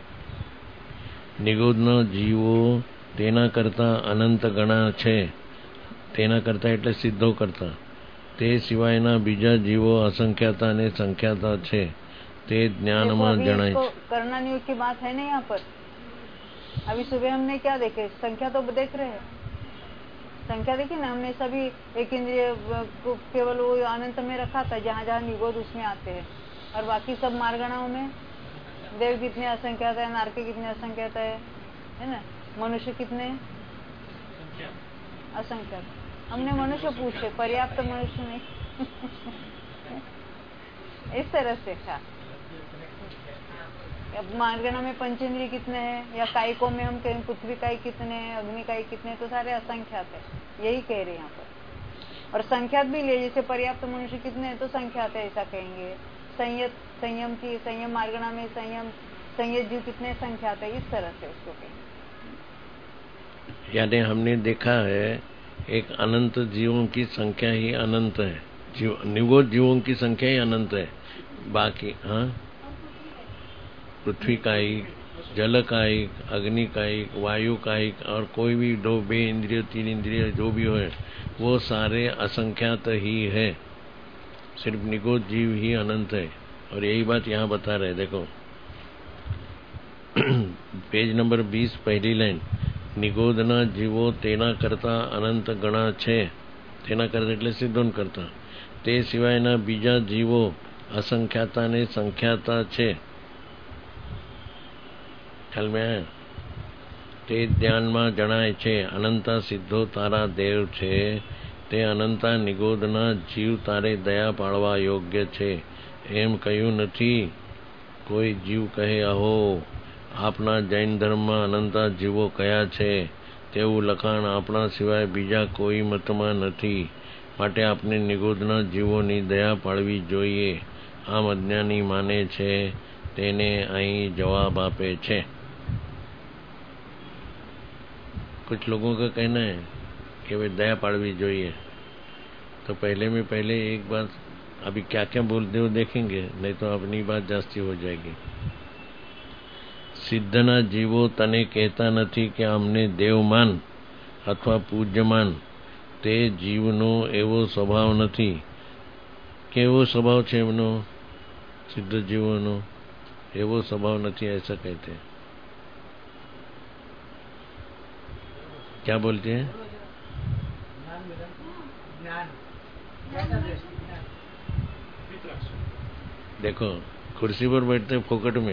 [SPEAKER 1] निगोद न जीवो तेना करता अनंत गणा छे. तेना करता એટલે સિદ્ધો કરતા. તે સિવાયના બીજા જીવો અસંખ્યાતા અને સંખ્યાતા છે. તે જ્ઞાનમાં જણાય છે.
[SPEAKER 2] करना की बात है ना यहाँ पर. अभी सुबह हमने क्या देखे? संख्या तो देख रहे हैं. संख्या देखी ना हमने. सभी एक इंद्रिय केवल वो अनंत में रखा था, जहाँ जहाँ निगोद उसमें आते हैं. और बाकी सब मार्गणाओं में देव कितने असंख्यात है, नारके कितने असंख्यात है, है ना? मनुष्य कितने असंख्यात. हमने मनुष्य पूछे, पर्याप्त मनुष्य नहीं. इस तरह से था। अब मार्गना में पंचेंद्रिय कितने हैं, या कायिकों में हम कहें पृथ्वी कायी कितने हैं, अग्नि कायी कितने, तो सारे असंख्यात है, यही कह रहे हैं यहाँ पर। और संख्यात भी ले, जैसे पर्याप्त मनुष्य कितने हैं तो संख्यात है ऐसा कहेंगे। संयत संयम की संयम मार्गना में संयम संयत जीव कितने संख्यात है, इस तरह से उसको कहेंगे।
[SPEAKER 1] यानी हमने देखा है एक अनंत जीवों की संख्या ही अनंत है, जीव निगोद जीवों की संख्या ही अनंत है। बाकी हाँ पृथ्वी कायिक, जल कायिक, अग्नि कायिक, वायु कायिक और कोई भी दो बे इंद्रिय तीन इंद्रिय जो भी हो वो सारे असंख्यात ही है, सिर्फ निगोद जीव ही अनंत है। और यही बात यहाँ बता रहे, देखो पेज नंबर बीस पहली लाइन, निगोदना जीवो तेना करता अनंत गणा छे, तेना करता એટલે સિદ્ધોન કરતા, તે સિવાયના બીજા જીવો અસંખ્યાતા ને સંખ્યાતા છે, ખ્યાલ में आया? તે ધ્યાનમાં જણાય છે અનંતા સિદ્ધો તારા દેવ છે, તે અનંતા નિગોદના જીવ તારે દયા પાડવા યોગ્ય છે એમ કહ્યું નથી। કોઈ જીવ કહે અહો આપના જૈન ધર્મમાં અનંતા જીવો કયા છે, તેવું લખાણ આપણા સિવાય બીજા કોઈ મતમાં નથી, માટે આપણે નિગોદના જીવોની દયા પાડવી જોઈએ, આમ અજ્ઞાની માને છે તેને અહીં જવાબ આપે છે। कुछ लोगों का कहना है कि वे दया पाड़वी જોઈએ, तो पहले में पहले एक बात, अभी क्या क्या बोलते हो देखेंगे, नहीं तो अपनी बात जास्ती हो जाएगी। સિદ્ધના જીવો તને કહેતા નથી કે અમને દેવમાન અથવા પૂજ્યમાન, તે જીવનો એવો સ્વભાવ નથી। કેવો સ્વભાવ છે એમનો? સિદ્ધ જીવોનો એવો સ્વભાવ નથી, ऐसा कहते हैं। क्या बोलते हैं? देखो कुर्सी पर बैठते फोकट में,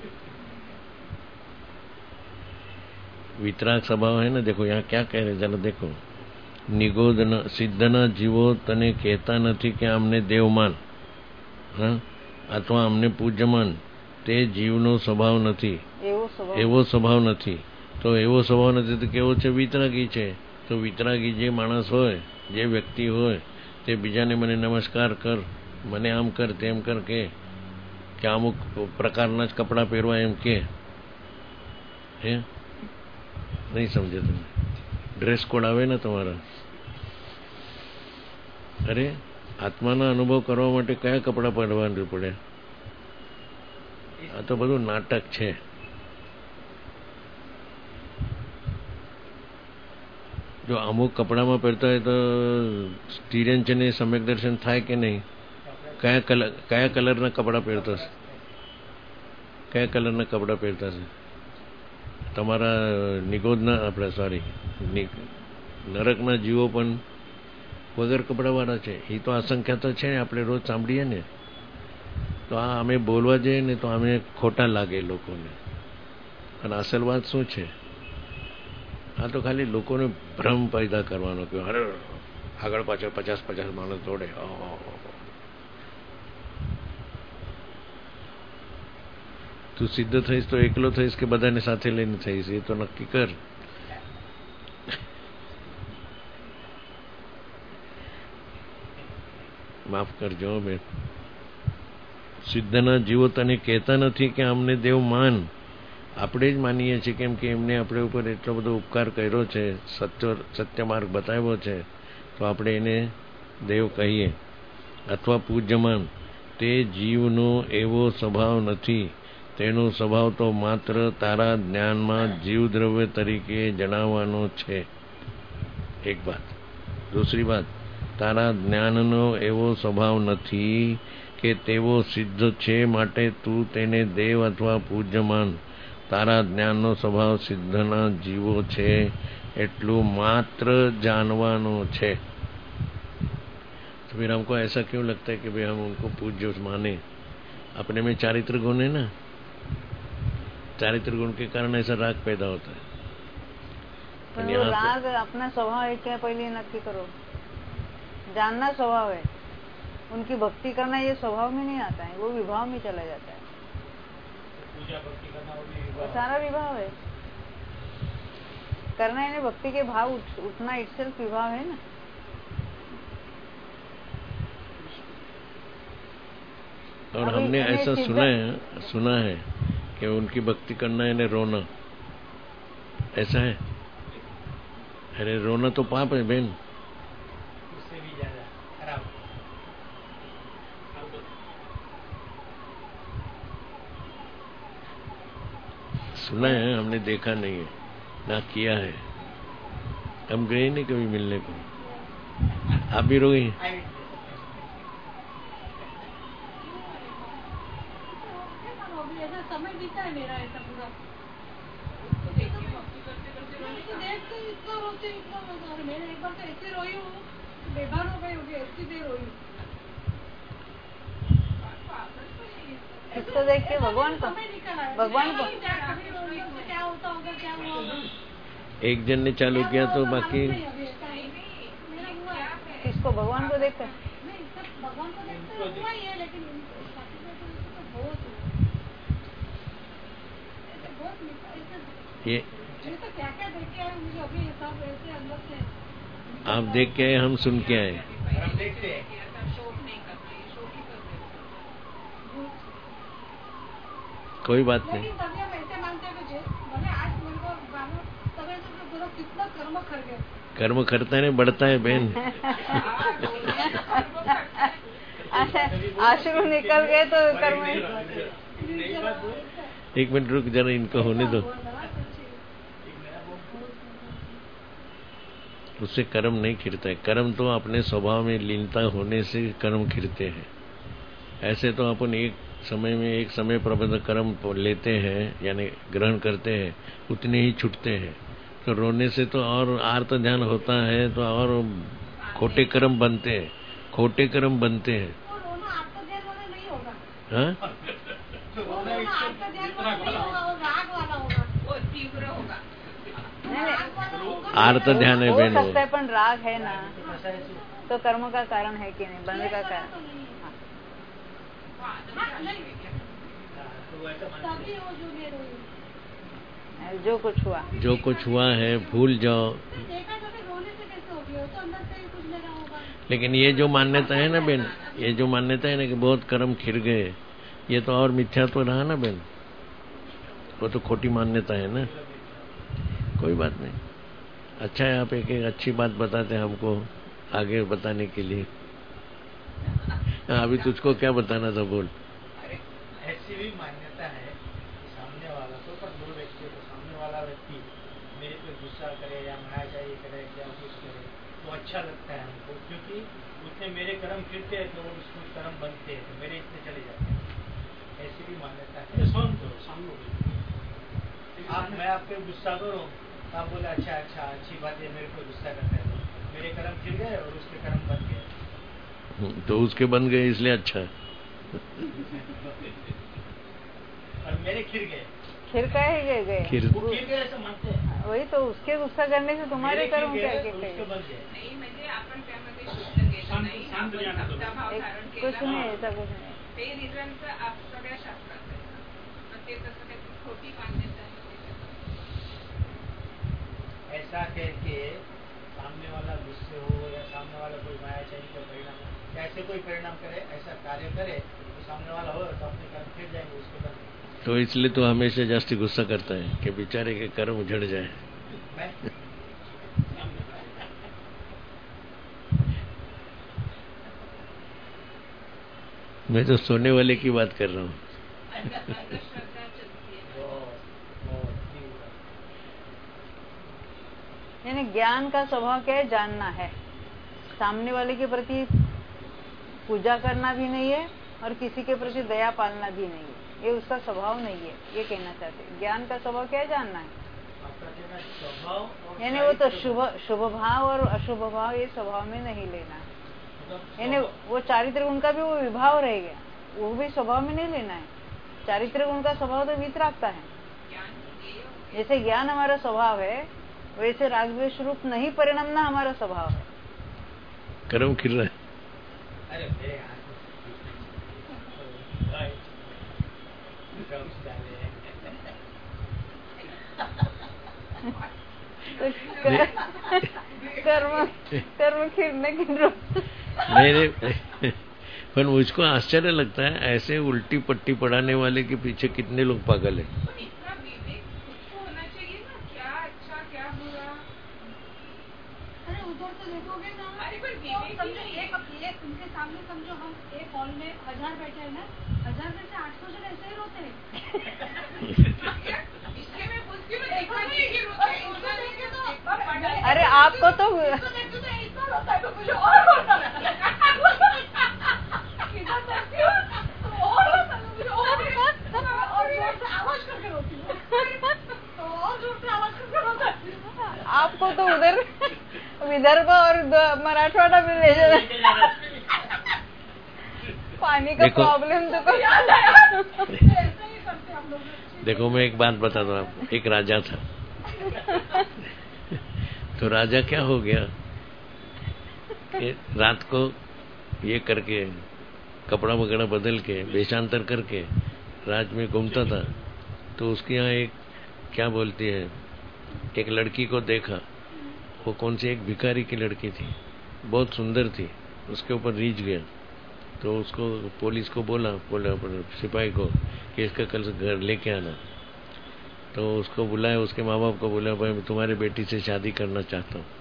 [SPEAKER 1] वितराग स्वभाव है ना। देखो यहाँ क्या कह रहे, जरा देखो, निगोदना सिद्धना जीवो तने कहता નથી કે અમને દેવમાન હા અથવા અમને પૂજ્યમાન, તે જીવનો સ્વભાવ નથી, એવો સ્વભાવ નથી। તો એવો સ્વભાવ નથી તો કેવો છે? વિતરાગી છે। તો વિતરાગી જે માણસ હોય, જે વ્યક્તિ હોય, તે બીજાને મને નમસ્કાર કર, મને આમ કર તેમ કર કે કે અમુક પ્રકારના જ કપડાં પહેરવા એમ કે હે नहीं समझे तुम? ड्रेस कोड आवे ना तुम्हारा, अरे आत्माना अनुभव करवा માટે કયા કપડા પહેરવા પડે? આ તો બધું નાટક છે। જો અમુક કપડામાં પહેરતા હોય તો સ્ટીરન છે ને સમ્યક દર્શન થાય કે નહીં? કયા કલર કયા કલરના કપડા પહેરતા છે? કયા કલરના કપડા પહેરતા છે? તમારા નિગોદના આપણે સોરી નરકના જીવો પણ વગર કપડાવાળા છે, એ તો અસંખ્યાત છે, આપણે રોજ સાંભળીએ ને। તો આ અમે બોલવા જઈએ ને તો અમે ખોટા લાગે લોકોને, અને અસલ વાત શું છે? આ તો ખાલી લોકોને ભ્રમ પેદા કરવાનો કે અરે આગળ પાછળ પચાસ પચાસ માણસ દોડે, તું સિદ્ધ થઈશ તો એકલો થઈશ કે બધાને સાથે લઈને થઈશ, એ તો નક્કી કર। માફ કરજો બેન। સિદ્ધના જીવો તને કહેતા નથી કે અમને દેવ માન, આપણે જ માનીએ છીએ, કેમ કે એમને આપણે ઉપર એટલો બધો ઉપકાર કર્યો છે, સત્ય સત્ય માર્ગ બતાવ્યો છે, તો આપણે એને દેવ કહીએ। અથવા પૂજ્યમાન, તે જીવનો એવો સ્વભાવ નથી, તેનો સ્વભાવ તો માત્ર તારા જ્ઞાનમાં જીવદ્રવ્ય તરીકે જણાવવાનો છે, એક બાત। दूसरी बात, તારા જ્ઞાનનો એવો સ્વભાવ નથી કે તેવો સિદ્ધ છે, માટે તું તેને દેવ અથવા પૂજ્યમાન। તારા જ્ઞાનનો સ્વભાવ સિદ્ધના જીવો છે એટલું માત્ર जानવાનો છે। तो फिर हमको ऐसा क्यों लगता है कि भाई हम उनको पूज्य माने? अपने में चारित्र गुण है ना, चारित्र गुण के कारण ऐसा राग पैदा होता है।
[SPEAKER 2] पण वो राग अपना स्वभाव है क्या, पहले नक्की करो। जानना स्वभाव है, उनकी भक्ति करना ये स्वभाव में नहीं आता है, वो विभाव में चला जाता है।
[SPEAKER 4] पूजा भक्ति करना वो भी
[SPEAKER 2] वो
[SPEAKER 4] विभाव।
[SPEAKER 2] सारा विभाव है। करना है ना, भक्ति के भाव उठ, उठना इटसेल्फ विभाव है ना।
[SPEAKER 1] और
[SPEAKER 2] अभी
[SPEAKER 1] हमने
[SPEAKER 2] यानी
[SPEAKER 1] ऐसा
[SPEAKER 2] सिद्ध-
[SPEAKER 1] सुना है सुना है कि उनकी भक्ति करना यानी रोना, ऐसा है? अरे रोना तो पाप है बहन।
[SPEAKER 4] उससे भी ज्यादा खराब।
[SPEAKER 1] सुना है, हमने देखा नहीं है ना किया है। हम गए नहीं कभी मिलने को। आप भी रोई?
[SPEAKER 5] समय बीता है मेरा ऐसा पूरा, देखते इतना रोते इतना रोते। और मैंने एक बार तो ऐसे रोई हूँ, बेभान हो गई होगी, ऐसी देर रोई हूँ।
[SPEAKER 2] किसको देख के? भगवान को?
[SPEAKER 5] समय निकल आया।
[SPEAKER 2] भगवान को?
[SPEAKER 5] क्या होता होगा, क्या हुआ होगा।
[SPEAKER 1] एक जन ने चालू किया तो बाकी
[SPEAKER 2] किसको? भगवान को देखकर?
[SPEAKER 5] नहीं, सब भगवान को देखते हुआ ही है, लेकिन बहुत
[SPEAKER 1] ये
[SPEAKER 5] तो क्या क्या देखे आए मुझे अभी सब ऐसे अंदर से।
[SPEAKER 1] आप देख के आए, हम सुन के आए।
[SPEAKER 4] हम देखते हैं।
[SPEAKER 1] कोई बात नहीं।
[SPEAKER 5] लेकिन तभी हम ऐसे मानते हैं कि भले आज मेरे को मानो तभी तो पूरा कितना कर्म कर गए।
[SPEAKER 1] कर्म करता है बढ़ता है बहन।
[SPEAKER 2] आश्रू निकल गए तो कर्म।
[SPEAKER 1] एक मिनट रुक जरा, इनको होने दो। उससे कर्म नहीं खिरता है। कर्म तो अपने स्वभाव में लीनता होने से कर्म खिरते हैं। ऐसे तो अपन एक समय में एक समय प्रबंध कर्म लेते हैं यानी ग्रहण करते हैं, उतने ही छूटते हैं। तो रोने से तो और आर्त ध्यान होता है तो और खोटे कर्म बनते हैं, खोटे कर्म बनते हैं।
[SPEAKER 5] वो रोना आपका ध्यान वाला नहीं होगा।
[SPEAKER 1] हाँ,
[SPEAKER 5] वो रोना आपका ध्यान वाला नहीं होगा, वो राग वाला होगा, वो तीव्र होगा। राग वाला होगा।
[SPEAKER 1] आर्त ध्यान है
[SPEAKER 2] हो
[SPEAKER 1] बहन
[SPEAKER 2] सकता है,
[SPEAKER 1] वो।
[SPEAKER 2] पण राग है ना तो कर्म का कारण है कि नहीं, बंध का कारण।
[SPEAKER 5] हाँ, नहीं। तभी वो जो ले रही है।
[SPEAKER 2] जो कुछ हुआ
[SPEAKER 1] जो कुछ हुआ है भूल जाओ।
[SPEAKER 5] देखा तो फिर रोने से कैसे हो गया, तो अंदर से ही कुछ ले रहा होगा।
[SPEAKER 1] लेकिन ये जो मान्यता है ना बहन, ये जो मान्यता है ना कि बहुत कर्म खिर गए, ये तो और मिथ्या तो रहा ना बहन। वो तो खोटी मान्यता है ना। कोई बात नहीं, अच्छा है आप एक एक अच्छी बात बताते हैं हमको आगे बताने के लिए। अभी तुझको क्या बताना था, बोल।
[SPEAKER 4] ऐसी भी मान्यता है कि सामने वाला तो पर दो व्यक्ति को सामने वाला व्यक्ति मेरे पे गुस्सा करे या मायाजाई करे या कुछ करे तो अच्छा लगता है हमको, क्योंकि उसने मेरे कर्म फिरते हैं तो उसमें कर्म बनते हैं तो मेरे इतने चले जाते हैं। ऐसी भी मान्यता है। आप मैं आप पे गुस्सा करूँ तो आप बोले अच्छा अच्छा अच्छी बात है, मेरे को गुस्सा करता है, मेरे कर्म फिर गए और उसके कर्म बन गए।
[SPEAKER 1] तो उसके बन गए इसलिए अच्छा है।
[SPEAKER 4] और मेरे खिर गए।
[SPEAKER 2] खिर का ही गए गए
[SPEAKER 1] खिर
[SPEAKER 4] वो खिर गए ऐसा मानते हैं।
[SPEAKER 2] वही तो, उसके गुस्सा करने से तुम्हारे
[SPEAKER 4] मेरे
[SPEAKER 2] कर्म
[SPEAKER 4] खिर
[SPEAKER 2] क्या
[SPEAKER 4] गए
[SPEAKER 2] के
[SPEAKER 4] तो उसके बन गए।
[SPEAKER 6] नाही म्हणजे आपण त्यामध्ये शुद्ध गेलो नाही, आपण भक्तिभाव धारण
[SPEAKER 2] कुछ
[SPEAKER 6] केला
[SPEAKER 2] नहीं, ऐसा कुछ नहीं।
[SPEAKER 6] ते रिझल्ट आप सगळ्या शास्त्रात आहे. मग ते तसं काही खोटी मान्यता आहे.
[SPEAKER 4] ऐसा करके सामने वाला गुस्से हो या सामने वाला कोई मायाचारी का परिणाम हो, ऐसे कोई परिणाम करे, ऐसा कार्य करे तो सामने वाला हो तो अपने कर्म फिर जाएंगे उसके बाद।
[SPEAKER 1] तो इसलिए तो हमेशा जास्ती गुस्सा करता है कि बेचारे के कर्म उजड़ जाए।
[SPEAKER 4] मैं
[SPEAKER 1] मैं तो सोने वाले की बात कर रहा हूँ।
[SPEAKER 6] अंधश्रद्धा चलती है.
[SPEAKER 4] बहुत बहुत तीव्र।
[SPEAKER 2] यानी ज्ञान का स्वभाव क्या है? जानना है। सामने वाले के प्रति पूजा करना भी नहीं है और किसी के प्रति दया पालना भी नहीं है, ये उसका स्वभाव नहीं है, ये कहना चाहते हैं। ज्ञान का स्वभाव क्या है? जानना है।
[SPEAKER 4] आपका कहना स्वभाव और
[SPEAKER 2] यानी वो तो
[SPEAKER 4] चारित्र
[SPEAKER 2] शुभ शुभ भाव और अशुभ भाव ये स्वभाव में नहीं लेना है।
[SPEAKER 4] मतलब
[SPEAKER 2] यानी वो चारित्र गुण का भी वो विभाव रह गया, वो भी स्वभाव में नहीं लेना है। चारित्र गुण का स्वभाव तो वीत रखता है। जैसे ज्ञान हमारा स्वभाव है, वैसे राग द्वेष रूप नहीं परिणामना हमारा स्वभाव है।
[SPEAKER 1] कर्म खिल रहा है।
[SPEAKER 4] अरे मेरे यहाँ ड्रग्स डाले हैं।
[SPEAKER 2] तो कर, कर्म कर्म खिरने की
[SPEAKER 1] मेरे पर मुझको आश्चर्य लगता है, ऐसे उल्टी पट्टी पढ़ाने वाले के पीछे कितने लोग पागल है।
[SPEAKER 6] इतना विवेक उसको होना चाहिए ना, क्या अच्छा क्या बुरा।
[SPEAKER 5] अरे उधर तो देखोगे ना,
[SPEAKER 6] अरे पर
[SPEAKER 5] तो
[SPEAKER 6] विवेक
[SPEAKER 5] समझो एक एक उनके सामने समझो हम एक हॉल में हजार बैठे हैं ना, हजार में से आठ सौ जन ऐसे ही रोते हैं।
[SPEAKER 6] इसलिए मैं पूछती हूँ, देखो नहीं कि रोते हैं, उसको देखे तो
[SPEAKER 2] अरे आपको तो
[SPEAKER 5] इसको देखते तो इतना रोता है तो मुझे और रोता है। इधर देखती हूँ तो और रोता है, मुझे और और जोर से आवाज करके रोती हूँ, तो और जोर से आवाज करके रोता है।
[SPEAKER 2] आपको तो उधर विदर्भ और द- मराठवाड़ा में ले जाना। पानी का प्रॉब्लम तो कोई
[SPEAKER 5] ऐसे ही करते हम लोग।
[SPEAKER 1] देखो मैं एक बात बता दूं आपको। एक राजा था, तो राजा क्या हो गया कि रात को ये करके कपड़ा वगैरह बदल के वेशांतर करके राज में घूमता था। तो उसके यहाँ एक क्या बोलती है, एक लड़की को देखा। वो कौन सी एक भिखारी की लड़की थी, बहुत सुंदर थी। उसके ऊपर रीझ गया, तो उसको पुलिस को बोला, बोला सिपाही को कि इसका कल घर लेके आना। तो उसको बुलाया, उसके माँ बाप को बोला, भाई मैं तुम्हारी बेटी से शादी करना चाहता हूँ।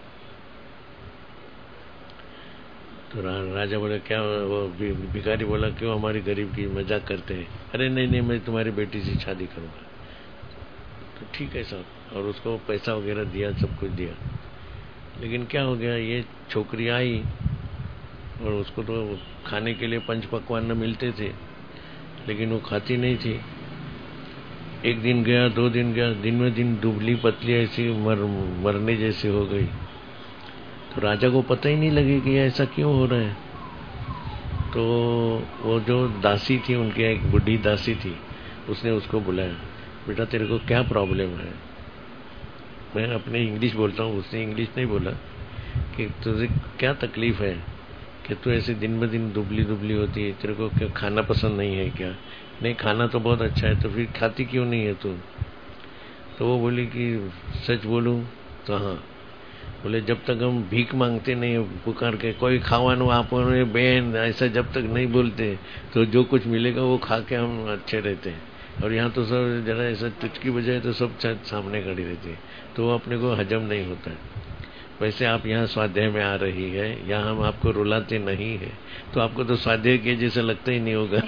[SPEAKER 1] तो रा, राजा बोला क्या, वो भिखारी बोला क्यों हमारी गरीब की मजाक करते हैं। अरे नहीं नहीं मैं तुम्हारी बेटी से शादी करूंगा। तो ठीक है साहब, और उसको पैसा वगैरह दिया, सब कुछ दिया। लेकिन क्या हो गया, ये छोकरी आई और उसको तो खाने के लिए पंच पकवान मिलते थे, लेकिन वो खाती नहीं थी। एक दिन गया, दो दिन गया, दिन में दिन दुबली पतली ऐसी मर, मरने जैसी हो गई। तो राजा को पता ही नहीं लगे कि ऐसा क्यों हो रहा है। तो वो जो दासी थी, उनकी एक बुढ़ी दासी थी, उसने उसको बुलाया, बेटा तेरे को क्या प्रॉब्लम है। मैं अपने इंग्लिश बोलता हूँ, उसने इंग्लिश नहीं बोला, कि तुझे क्या तकलीफ है कि तू ऐसे दिन ब दिन दुबली दुबली होती है, तेरे को क्या खाना पसंद नहीं है क्या। नहीं खाना तो बहुत अच्छा है, तो फिर खाती क्यों नहीं है तू। तो वो बोली कि सच बोलूं तो हाँ। बोले जब तक हम भीख मांगते नहीं पुकार के कोई खावानु आपने बेन ऐसा जब तक नहीं बोलते, तो जो कुछ मिलेगा वो खा के हम अच्छे रहते हैं। और यहाँ तो सब जरा ऐसा चुटकी बजाए तो सब सामने खड़ी रहती है, तो वो अपने को हजम नहीं होता है। वैसे आप यहाँ स्वाध्याय में आ रही है, यहाँ हम आपको रुलाते नहीं है, तो आपको तो स्वाध्याय के जैसा लगता ही नहीं होगा।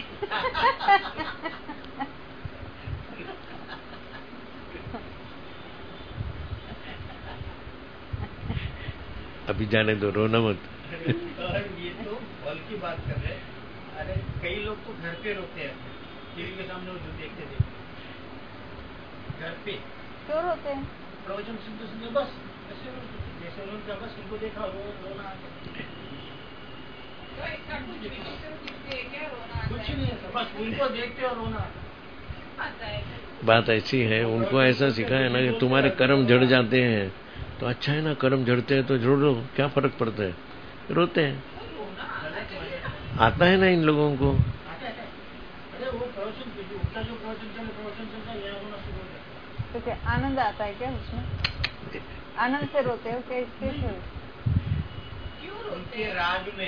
[SPEAKER 1] अभी जाने दो, रोना मत।
[SPEAKER 4] और ये तो हॉल की बात कर रहे हैं। अरे कई लोग तो घर पे रोते हैं, टीवी के सामने वो जो देखते देखते घर पे
[SPEAKER 2] क्यों रोते हैं।
[SPEAKER 4] प्रवचन सुनते सुनते बस ऐसे रोते, जैसे उन्होंने बस उनको देखा रो रोना आता है।
[SPEAKER 6] तो ऐसा कुछ भी नहीं, सिर्फ दिखते हैं, क्या रोना आता
[SPEAKER 4] कुछ
[SPEAKER 6] है?
[SPEAKER 4] नहीं है, बस उनको देखते और रोना आता है।
[SPEAKER 6] आता है
[SPEAKER 1] बात ऐसी है, उनको ऐसा सिखाया ना कि तुम्हारे कर्म जड़ जाते हैं तो अच्छा है ना, कर्म जड़ते हैं तो रो लो, क्या फर्क पड़ता है, रोते हैं। आता है ना इन लोगों को।
[SPEAKER 4] आता है। अरे वो प्रवचन उनका जो प्रवचन चले प्रवचन चलता है, यहाँ रोना शुरू हो जाता है।
[SPEAKER 2] तो क्या आनंद आता है क्या उसमें, आनंद से रोते हो क्या, कैसे।
[SPEAKER 6] क्यों रोते
[SPEAKER 4] उनके
[SPEAKER 6] हैं?
[SPEAKER 4] राग में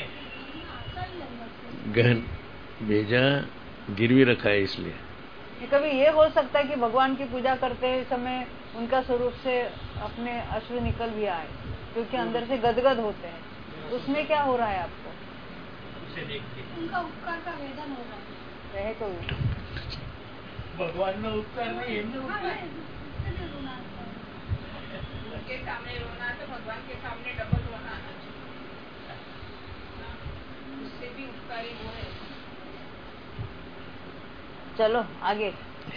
[SPEAKER 1] गहन भेजा गिरवी रखा है इसलिए।
[SPEAKER 2] कभी ये हो सकता है कि भगवान की पूजा करते समय उनका स्वरूप से अपने अश्रु निकल भी आए, क्योंकि अंदर से गदगद होते हैं। उसमें क्या हो रहा है आपको,
[SPEAKER 4] उसे देखते
[SPEAKER 5] उनका उपकार का वेदन हो रहा है।
[SPEAKER 2] रहे तो
[SPEAKER 4] भगवान में उपकार नहीं, इनमें
[SPEAKER 5] हाँ,
[SPEAKER 4] उपकार।
[SPEAKER 5] इसलिए रोना आता है।
[SPEAKER 6] उनके सामने रोना तो भगवान के सामने डबल रोना आना चाहिए, उससे भी उपकारी वो है।
[SPEAKER 2] चलो आगे।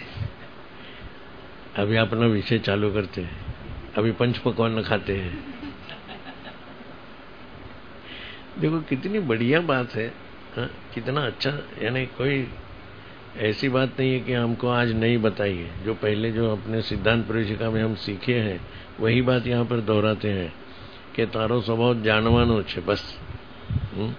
[SPEAKER 1] अभी अपना विषय चालू करते हैं। अभी पंच पकवान खाते हैं। देखो कितनी बढ़िया बात है, हा? कितना अच्छा, यानी कोई ऐसी बात नहीं है कि हमको आज नहीं बताई है। जो पहले जो अपने सिद्धांत प्रवेशिका में हम सीखे हैं वही बात यहाँ पर दोहराते हैं कि तारो स्वभाव जानवानो छे बस। हुँ?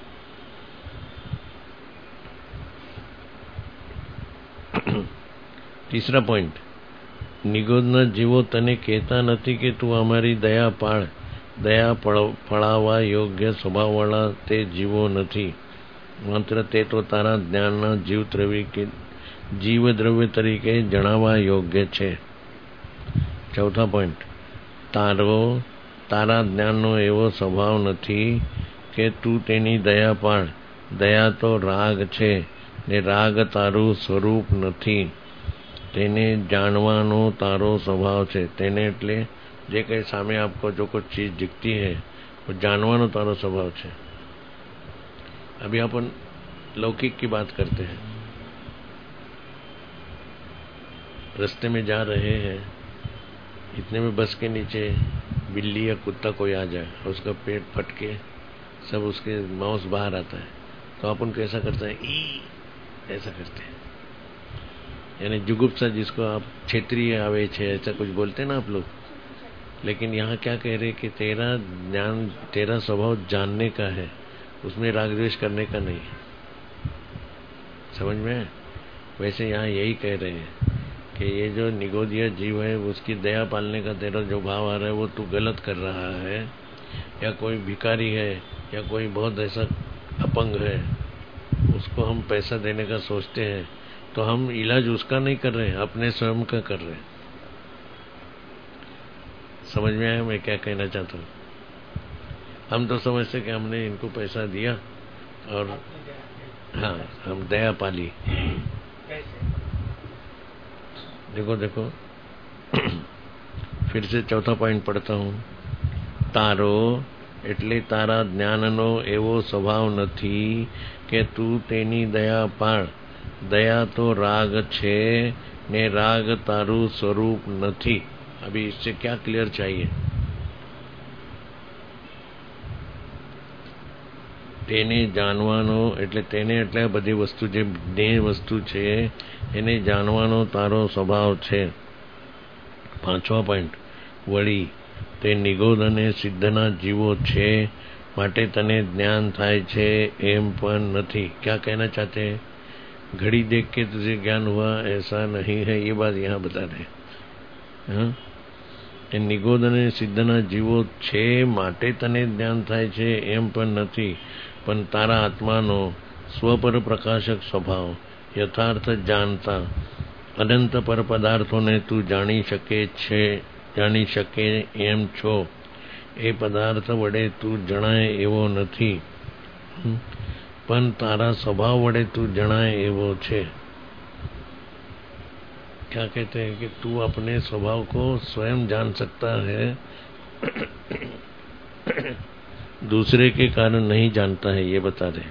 [SPEAKER 1] तीसरा पॉइंट, નિગોદના જીવો તને કહેતા નથી કે તું અમારી દયા પાળ. દયા ફળાવવા યોગ્ય સ્વભાવવાળા તે જીવો નથી, માત્ર તે તો તારા જ્ઞાનના જીવ દ્રવ્ય કે જીવ દ્રવ્ય તરીકે જણાવવા યોગ્ય છે. ચોથા પોઈન્ટ, તારો તારા જ્ઞાનનો એવો સ્વભાવ નથી કે તું તેની દયા પાળ. દયા તો રાગ છે ને રાગ તારું સ્વરૂપ નથી. તેને જાણવાનો તારો સ્વભાવ છે. તેને એટલે જે कहीं सामने आपको जो कुछ चीज दिखती है वो जानवानो तारो स्वभाव है. अभी अपन लौकिक की बात करते हैं. रास्ते में जा रहे हैं, इतने में बस के नीचे बिल्ली या कुत्ता कोई आ जाए, उसका पेट फट के सब उसके मांस बाहर आता है, तो अपन कैसा करते हैं? ई ऐसा करते हैं. यानी जुगुप्सा जिसको आप क्षेत्रीय आवे छे ऐसा कुछ बोलते हैं ना आप लोग. लेकिन यहाँ क्या कह रहे कि तेरा ज्ञान, तेरा स्वभाव जानने का है, उसमें राग द्वेष करने का नहीं. समझ में? वैसे यहाँ यही कह रहे हैं कि ये जो निगोदीय जीव है उसकी दया पालने का तेरा जो भाव आ रहा है वो तू गलत कर रहा है. या कोई भिखारी है या कोई बहुत ऐसा अपंग है, उसको हम पैसा देने का सोचते हैं, तो हम इलाज उसका नहीं कर रहे हैं, अपने स्वयं का कर रहे हैं. समझ में आया मैं क्या कहना चाहता हूँ? हम तो समझते कि हमने इनको पैसा दिया और हाँ हम दया पाली. देखो देखो फिर से चौथा पॉइंट पढ़ता हूँ. तारो એટલે તારા જ્ઞાનનો એવો સ્વભાવ નથી કે તું તેની દયા પાળ. દયા તો રાગ છે ને રાગ તારું સ્વરૂપ નથી. अभी इससे क्या क्लियर चाहिए? તેને જાણવાનો એટલે તેને એટલે બધી વસ્તુ જે દેહ વસ્તુ છે એને જાણવાનો તારો સ્વભાવ છે. પાંચમા પોઈન્ટ, વળી તે નિગોદ અને સિદ્ધના જીવો છે માટે તને જ્ઞાન થાય છે એમ પણ નથી. क्या कहना चाहते हैं? घड़ी देख के तुझे ज्ञान हुआ ऐसा नहीं है, ये बात यहाँ बता रहे. हाँ, નિગોદ અને સિદ્ધના જીવો છે માટે તને જ્ઞાન થાય છે એમ પણ નથી, પણ તારા આત્માનો સ્વપર પ્રકાશક સ્વભાવ યથાર્થ જાણતા અનંત પર પદાર્થોને તું જાણી શકે છે, જાણી શકે એમ છો. એ પદાર્થ વડે તું જણાય એવો નથી, પણ તારા સ્વભાવ વડે તું જણાય એવો છે. क्या कहते हैं कि तू अपने स्वभाव को स्वयं जान सकता है, दूसरे के कारण नहीं जानता है, ये बता रहे.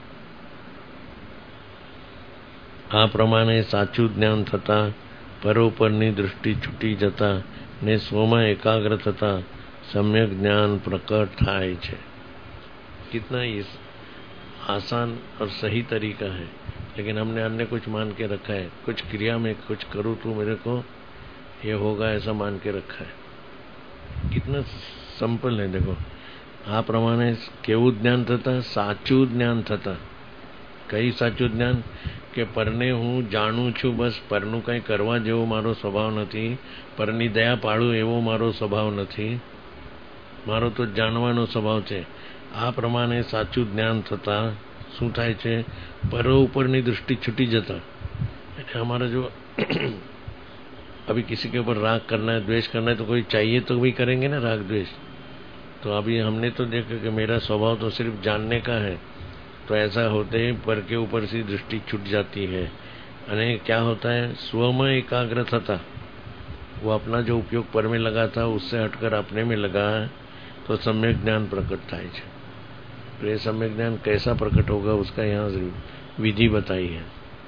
[SPEAKER 1] आ प्रमाणे साचू ज्ञान थता परोपरनी दृष्टि छूटी जता ने स्वમાં एकाग्र थता सम्यक ज्ञान प्रकट थाय छे. कितना ये आसान और सही तरीका है, लेकिन हमने अन्य कुछ मान के रखा है. कुछ क्रिया में कुछ करूँ तो मेरे को ये होगा ऐसा मान के रखा है. कितना सिंपल है. देखो आ प्रमाणे केवुं ज्ञान थता? साचू ज्ञान थता. कई साचू ज्ञान के परने हूँ जाणू छू, बस परनु कई करवा जेवो मारो स्वभाव नहीं, परनी दया पाळू एवो मारो स्वभाव नहीं, मारो तो जाणवानो स्वभाव छे. आ प्रमाणे साचू ज्ञान थता શું થાય છે? પરો ઉપરની दृष्टि छूटी जाता. हमारा जो अभी किसी के ऊपर राग करना है, द्वेष करना है, तो कोई चाहिए तो भी करेंगे ना राग द्वेष. तो अभी हमने तो देखा कि मेरा स्वभाव तो सिर्फ जानने का है, तो ऐसा होते ही पर के ऊपर से दृष्टि छूट जाती है. अने क्या होता है? स्व में एकाग्र थता, वो अपना जो उपयोग पर में लगा था उससे हटकर अपने में लगा, तो सम्यक ज्ञान प्रकट થાય છે. तो ये सम्यक ज्ञान कैसा प्रकट होगा उसका यहाँ विधि बताई है.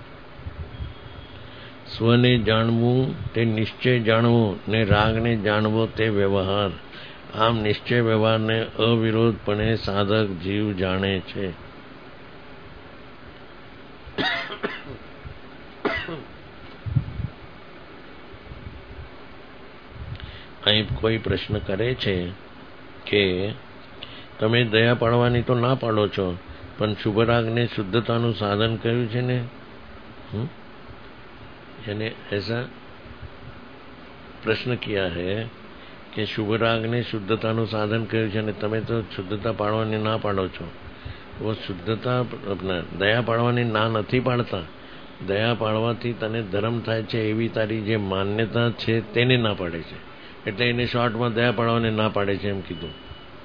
[SPEAKER 1] स्वने जाणवू ते निश्चय जाणवो ने राग ने जाणवो ते व्यवहार. आम निश्चय व्यवहार ने अविरोधपणे साधक जीव जाने छे. અહીં કોઈ પ્રશ્ન કરે છે કે તમે દયા પાડવાની તો ના પાડો છો, પણ શુભરાગને શુદ્ધતાનું સાધન કર્યું છે ને. यानी ऐसा प्रश्न किया है कि शुभ राग ने शुद्धताનું સાધન કર્યું છે અને તમે તો શુદ્ધતા પાળવાની ના પાડો છો. वो શુદ્ધતા अपना દયા પાળવાની ના નથી પાડતા. દયા પાળવાથી તને ધર્મ થાય છે એવી તારી જે માન્યતા છે તેને ના પાડે છે. એટલે એને શોર્ટમાં દયા પાળવાને ના પાડે છે એમ કીધું.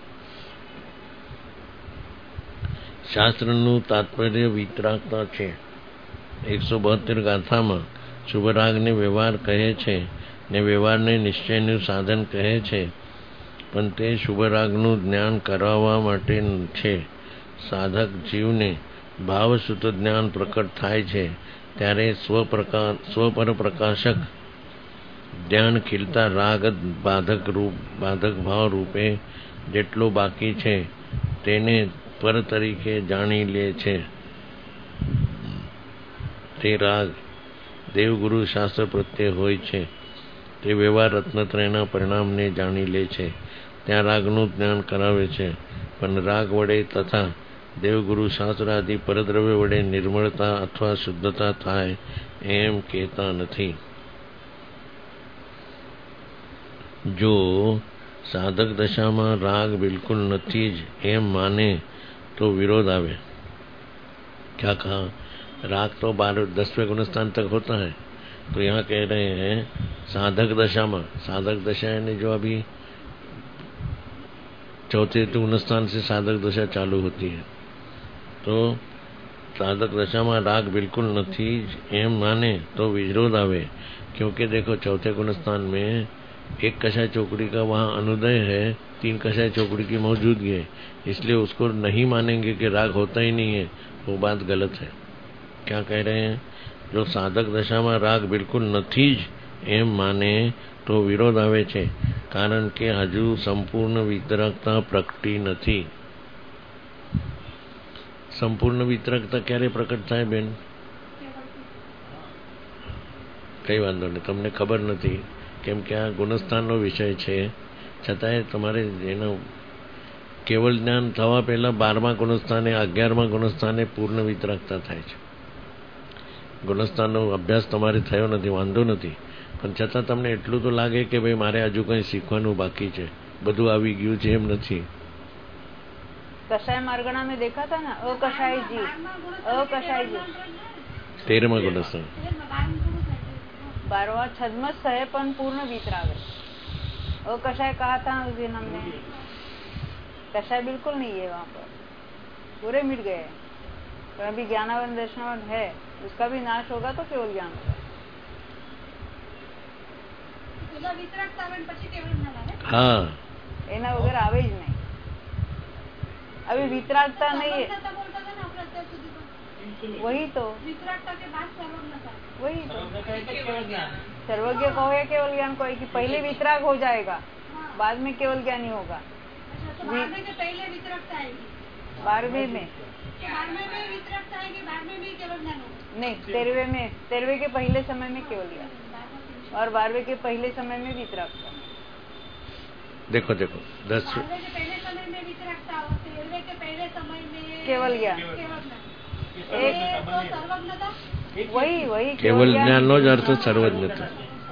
[SPEAKER 1] શાસ્ત્રનું તાત્પર્ય વિતરાગતા છે. એકસો બોતેર ગાથામાં શુભ રાગને વ્યવહાર કહે છે ને વ્યવહારને નિશ્ચયનું સાધન કહે છે, પણ તે શુભ રાગનું જ્ઞાન કરાવવા માટે છે. સાધક જીવને ભાવસુત જ્ઞાન પ્રકટ થાય છે ત્યારે સ્વપ્રકા સ્વપર પ્રકાશક ધ્યાન ખીલતા રાગ બાધક રૂપ બાધક ભાવ રૂપે જેટલો બાકી છે તેને પર તરીકે જાણી લે છે. તે રાગ દેવગુરુ શાસ્ત્ર પ્રત્યે હોય છે. તે વ્યવહાર રત્નત્રયના પરિણામને જાણી લે છે. ત્યાં રાગનું જ્ઞાન કરાવે છે, પણ રાગ વડે તથા દેવગુરુ શાસ્ત્ર આદિ પરદ્રવ્ય વડે નિર્મળતા અથવા શુદ્ધતા થાય એમ કહેતા નથી. જો સાધક દશામાં રાગ બિલકુલ નથી જ એમ માને तो विरोध आवे. क्या कहा? राग तो बारह दसवें गुणस्थान तक होता है, तो यहाँ कह रहे हैं साधक दशा में. साधक दशा यानी जो अभी चौथे गुणस्थान से साधक दशा चालू होती है, तो साधक दशा में राग बिल्कुल नहीं एम माने तो विरोध आवे. क्योंकि देखो चौथे गुणस्थान में एक कषाय चौकड़ी का वहाँ अनुदय है, तीन कषाय चौकड़ी की मौजूदगी है, इसलिए उसको नहीं मानेंगे कि राग होता ही नहीं है. वो बात गलत है. क्या कह रहे हैं? जो साधक दशा में राग बिल्कुल नहीं ज एम माने तो विरोध आवे छे, कारण के हजू संपूर्ण वितरकता प्रकटी नहीं. संपूर्ण वितरकता क्यारे प्रकट थाय बेन? कई वांधो नहीं, तमने खबर नहीं केम के आ गुणस्थाननो विषय छे, छतांय तमारे एनो केवल ज्ञान थवा पहला बारमा गुणस्थाने अगियारमा गुणस्थाने पूर्ण वितरकता थाय छे. गुणस्थाननो अभ्यास तमारे थयो नथी, वांधो नथी, पण छतां तमने एटલું तो लागे के भाई मारे हजू कई शीखवानुं बाकी छे, बधुं आवी गयुं छे एम नथी.
[SPEAKER 2] कषाय मार्गणा में देखा था ना, अकषाय जी अकषाय जी
[SPEAKER 1] तेरहमा गुणस्थान
[SPEAKER 2] बारवा छद्मस्थ है पण पूर्ण वितराग है. अकषाय कहा था उस दिन हमने, कषाय बिल्कुल नहीं है वहाँ पर, पूरे मिट गए. पर अभी ज्ञानावन दर्शनावन है, उसका भी नाश होगा तो केवल ज्ञान होगा.
[SPEAKER 1] हाँ,
[SPEAKER 2] एना वगैरह आवे ज नहीं. अभी वितरागता नहीं है, वही तो
[SPEAKER 5] वितरागता के बाद सर्वज्ञता,
[SPEAKER 2] वही तो सर्वज्ञ कहो या केवल ज्ञान कहो कि पहले वितराग हो जाएगा, बाद में केवल ज्ञानी होगा.
[SPEAKER 5] बारहवें के पहले वितरागता आएगी,
[SPEAKER 2] बारहवें में
[SPEAKER 5] बारहवें में वितरागता आएगी, बारहवें में केवल ज्ञान होगा.
[SPEAKER 2] नहीं, तेरहवें में तेरहवें के पहले समय में केवल ज्ञान और बारहवें के पहले समय में वितरागता.
[SPEAKER 1] देखो देखो दस
[SPEAKER 5] बारहवें के पहले समय में वितरागता और तेरहवें के पहले समय में
[SPEAKER 2] केवल ज्ञान.
[SPEAKER 5] केवल ज्ञान.
[SPEAKER 2] एक
[SPEAKER 5] तो सर्वज्ञता
[SPEAKER 2] वही वही
[SPEAKER 1] केवल ज्ञान नो ज अर्थ सर्वज्ञता.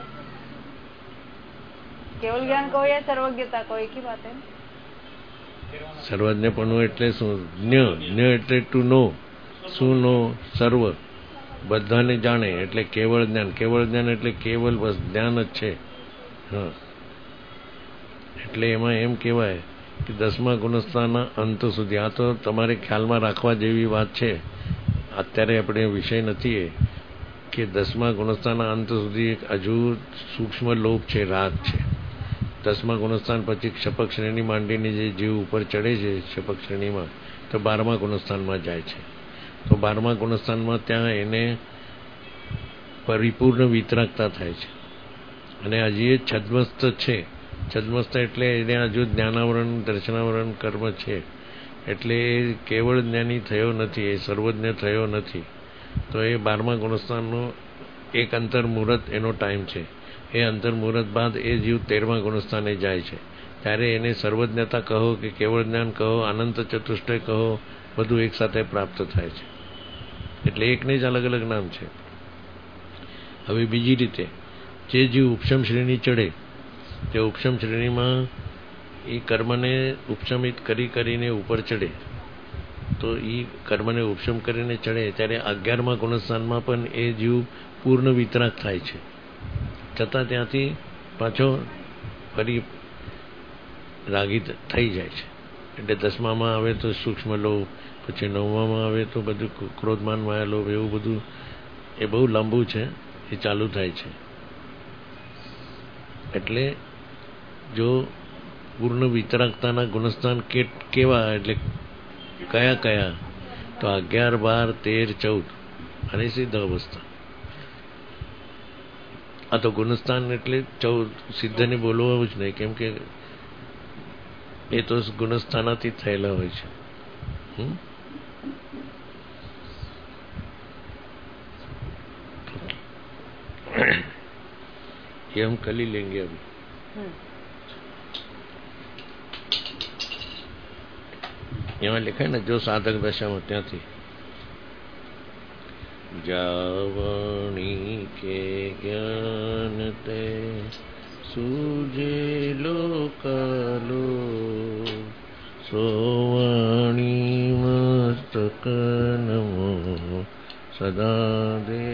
[SPEAKER 2] केवल ज्ञान कहो या सर्वज्ञता कहो, एक ही बात है.
[SPEAKER 1] સર્વજ્ઞપણું એટલે શું? જ્ઞ જ્ઞ એટલે ટુ નો, શું નો? સર્વ, બધાને જાણે એટલે કેવળ જ્ઞાન. કેવળ જ્ઞાન એટલે કેવલ બસ જ્ઞાન જ છે. હા, એટલે એમાં એમ કહેવાય કે દસમા ગુણસ્થાનના અંત સુધી. આ તો તમારે ખ્યાલમાં રાખવા જેવી વાત છે. અત્યારે આપણે વિષય નથી એ કે દસમા ગુણસ્થાનના અંત સુધી હજુ સૂક્ષ્મ લોપ છે, રાગ છે. દસમા ગુણસ્થાન પછી ક્ષપક શ્રેણી માંડીને જે જીવ ઉપર ચડે છે ક્ષપક શ્રેણીમાં, તો બારમા ગુણસ્થાનમાં જાય છે. તો બારમા ગુણસ્થાનમાં ત્યાં એને પરિપૂર્ણ વિતરાગતા થાય છે. અને હજી એ છદ્મસ્થ છે. છદ્મસ્થ એટલે એને હજુ જ્ઞાનાવરણ દર્શનાવરણ કર્મ છે, એટલે એ કેવળ જ્ઞાની થયો નથી, એ સર્વજ્ઞ થયો નથી. તો એ બારમા ગુણસ્થાનનો એક અંતર મુહૂર્ત એનો ટાઈમ છે. એ અંતર મુહૂર્ત બાદ એ જીવ તેરમા ગુણસ્થાને જાય છે. ત્યારે એને સર્વજ્ઞતા કહો કે કેવળ જ્ઞાન કહો, અનંત ચતુષ્ટય કહો, બધું એક સાથે પ્રાપ્ત થાય છે. એટલે એકને જ અલગ અલગ નામ છે. હવે બીજી રીતે જે જીવ ઉપશમ શ્રેણી ચડે તે ઉપશમ શ્રેણીમાં એ કર્મને ઉપશમિત કરી કરીને ઉપર ચડે તો એ કર્મને ઉપશમ કરીને ચડે ત્યારે અગિયારમાં ગુણસ્થાનમાં પણ એ જીવ પૂર્ણ વિતરાગ થાય છે, છતાં ત્યાંથી પાછો ફરી રાગી થઈ જાય છે. એટલે દસમામાં આવે તો સૂક્ષ્મ લોભ, પછી નવમામાં આવે તો બધું ક્રોધમાન માયા લોભ, એવું બધું એ બહુ લાંબુ છે, એ ચાલુ થાય છે. એટલે જો પૂર્ણ વિતરાગતાના ગુણસ્થાન કેવા એટલે કયા કયા તો અગિયાર, બાર, તેર, ચૌદ અને સિદ્ધ અવસ્થા. આ તો ગુણસ્થાન એટલે ચૌદ સિદ્ધને બોલવું જ નહીં, કેમ કે એ તો ગુણસ્થાનાથી થયેલા હોય છે. ये हम कल ही लेंगे अभी. यहाँ लिखा है ना जो साधक दशा में त्याथी जावणी के ज्ञान ते सूजे लोकालो सोवाणी मस्तक नमो सदा दे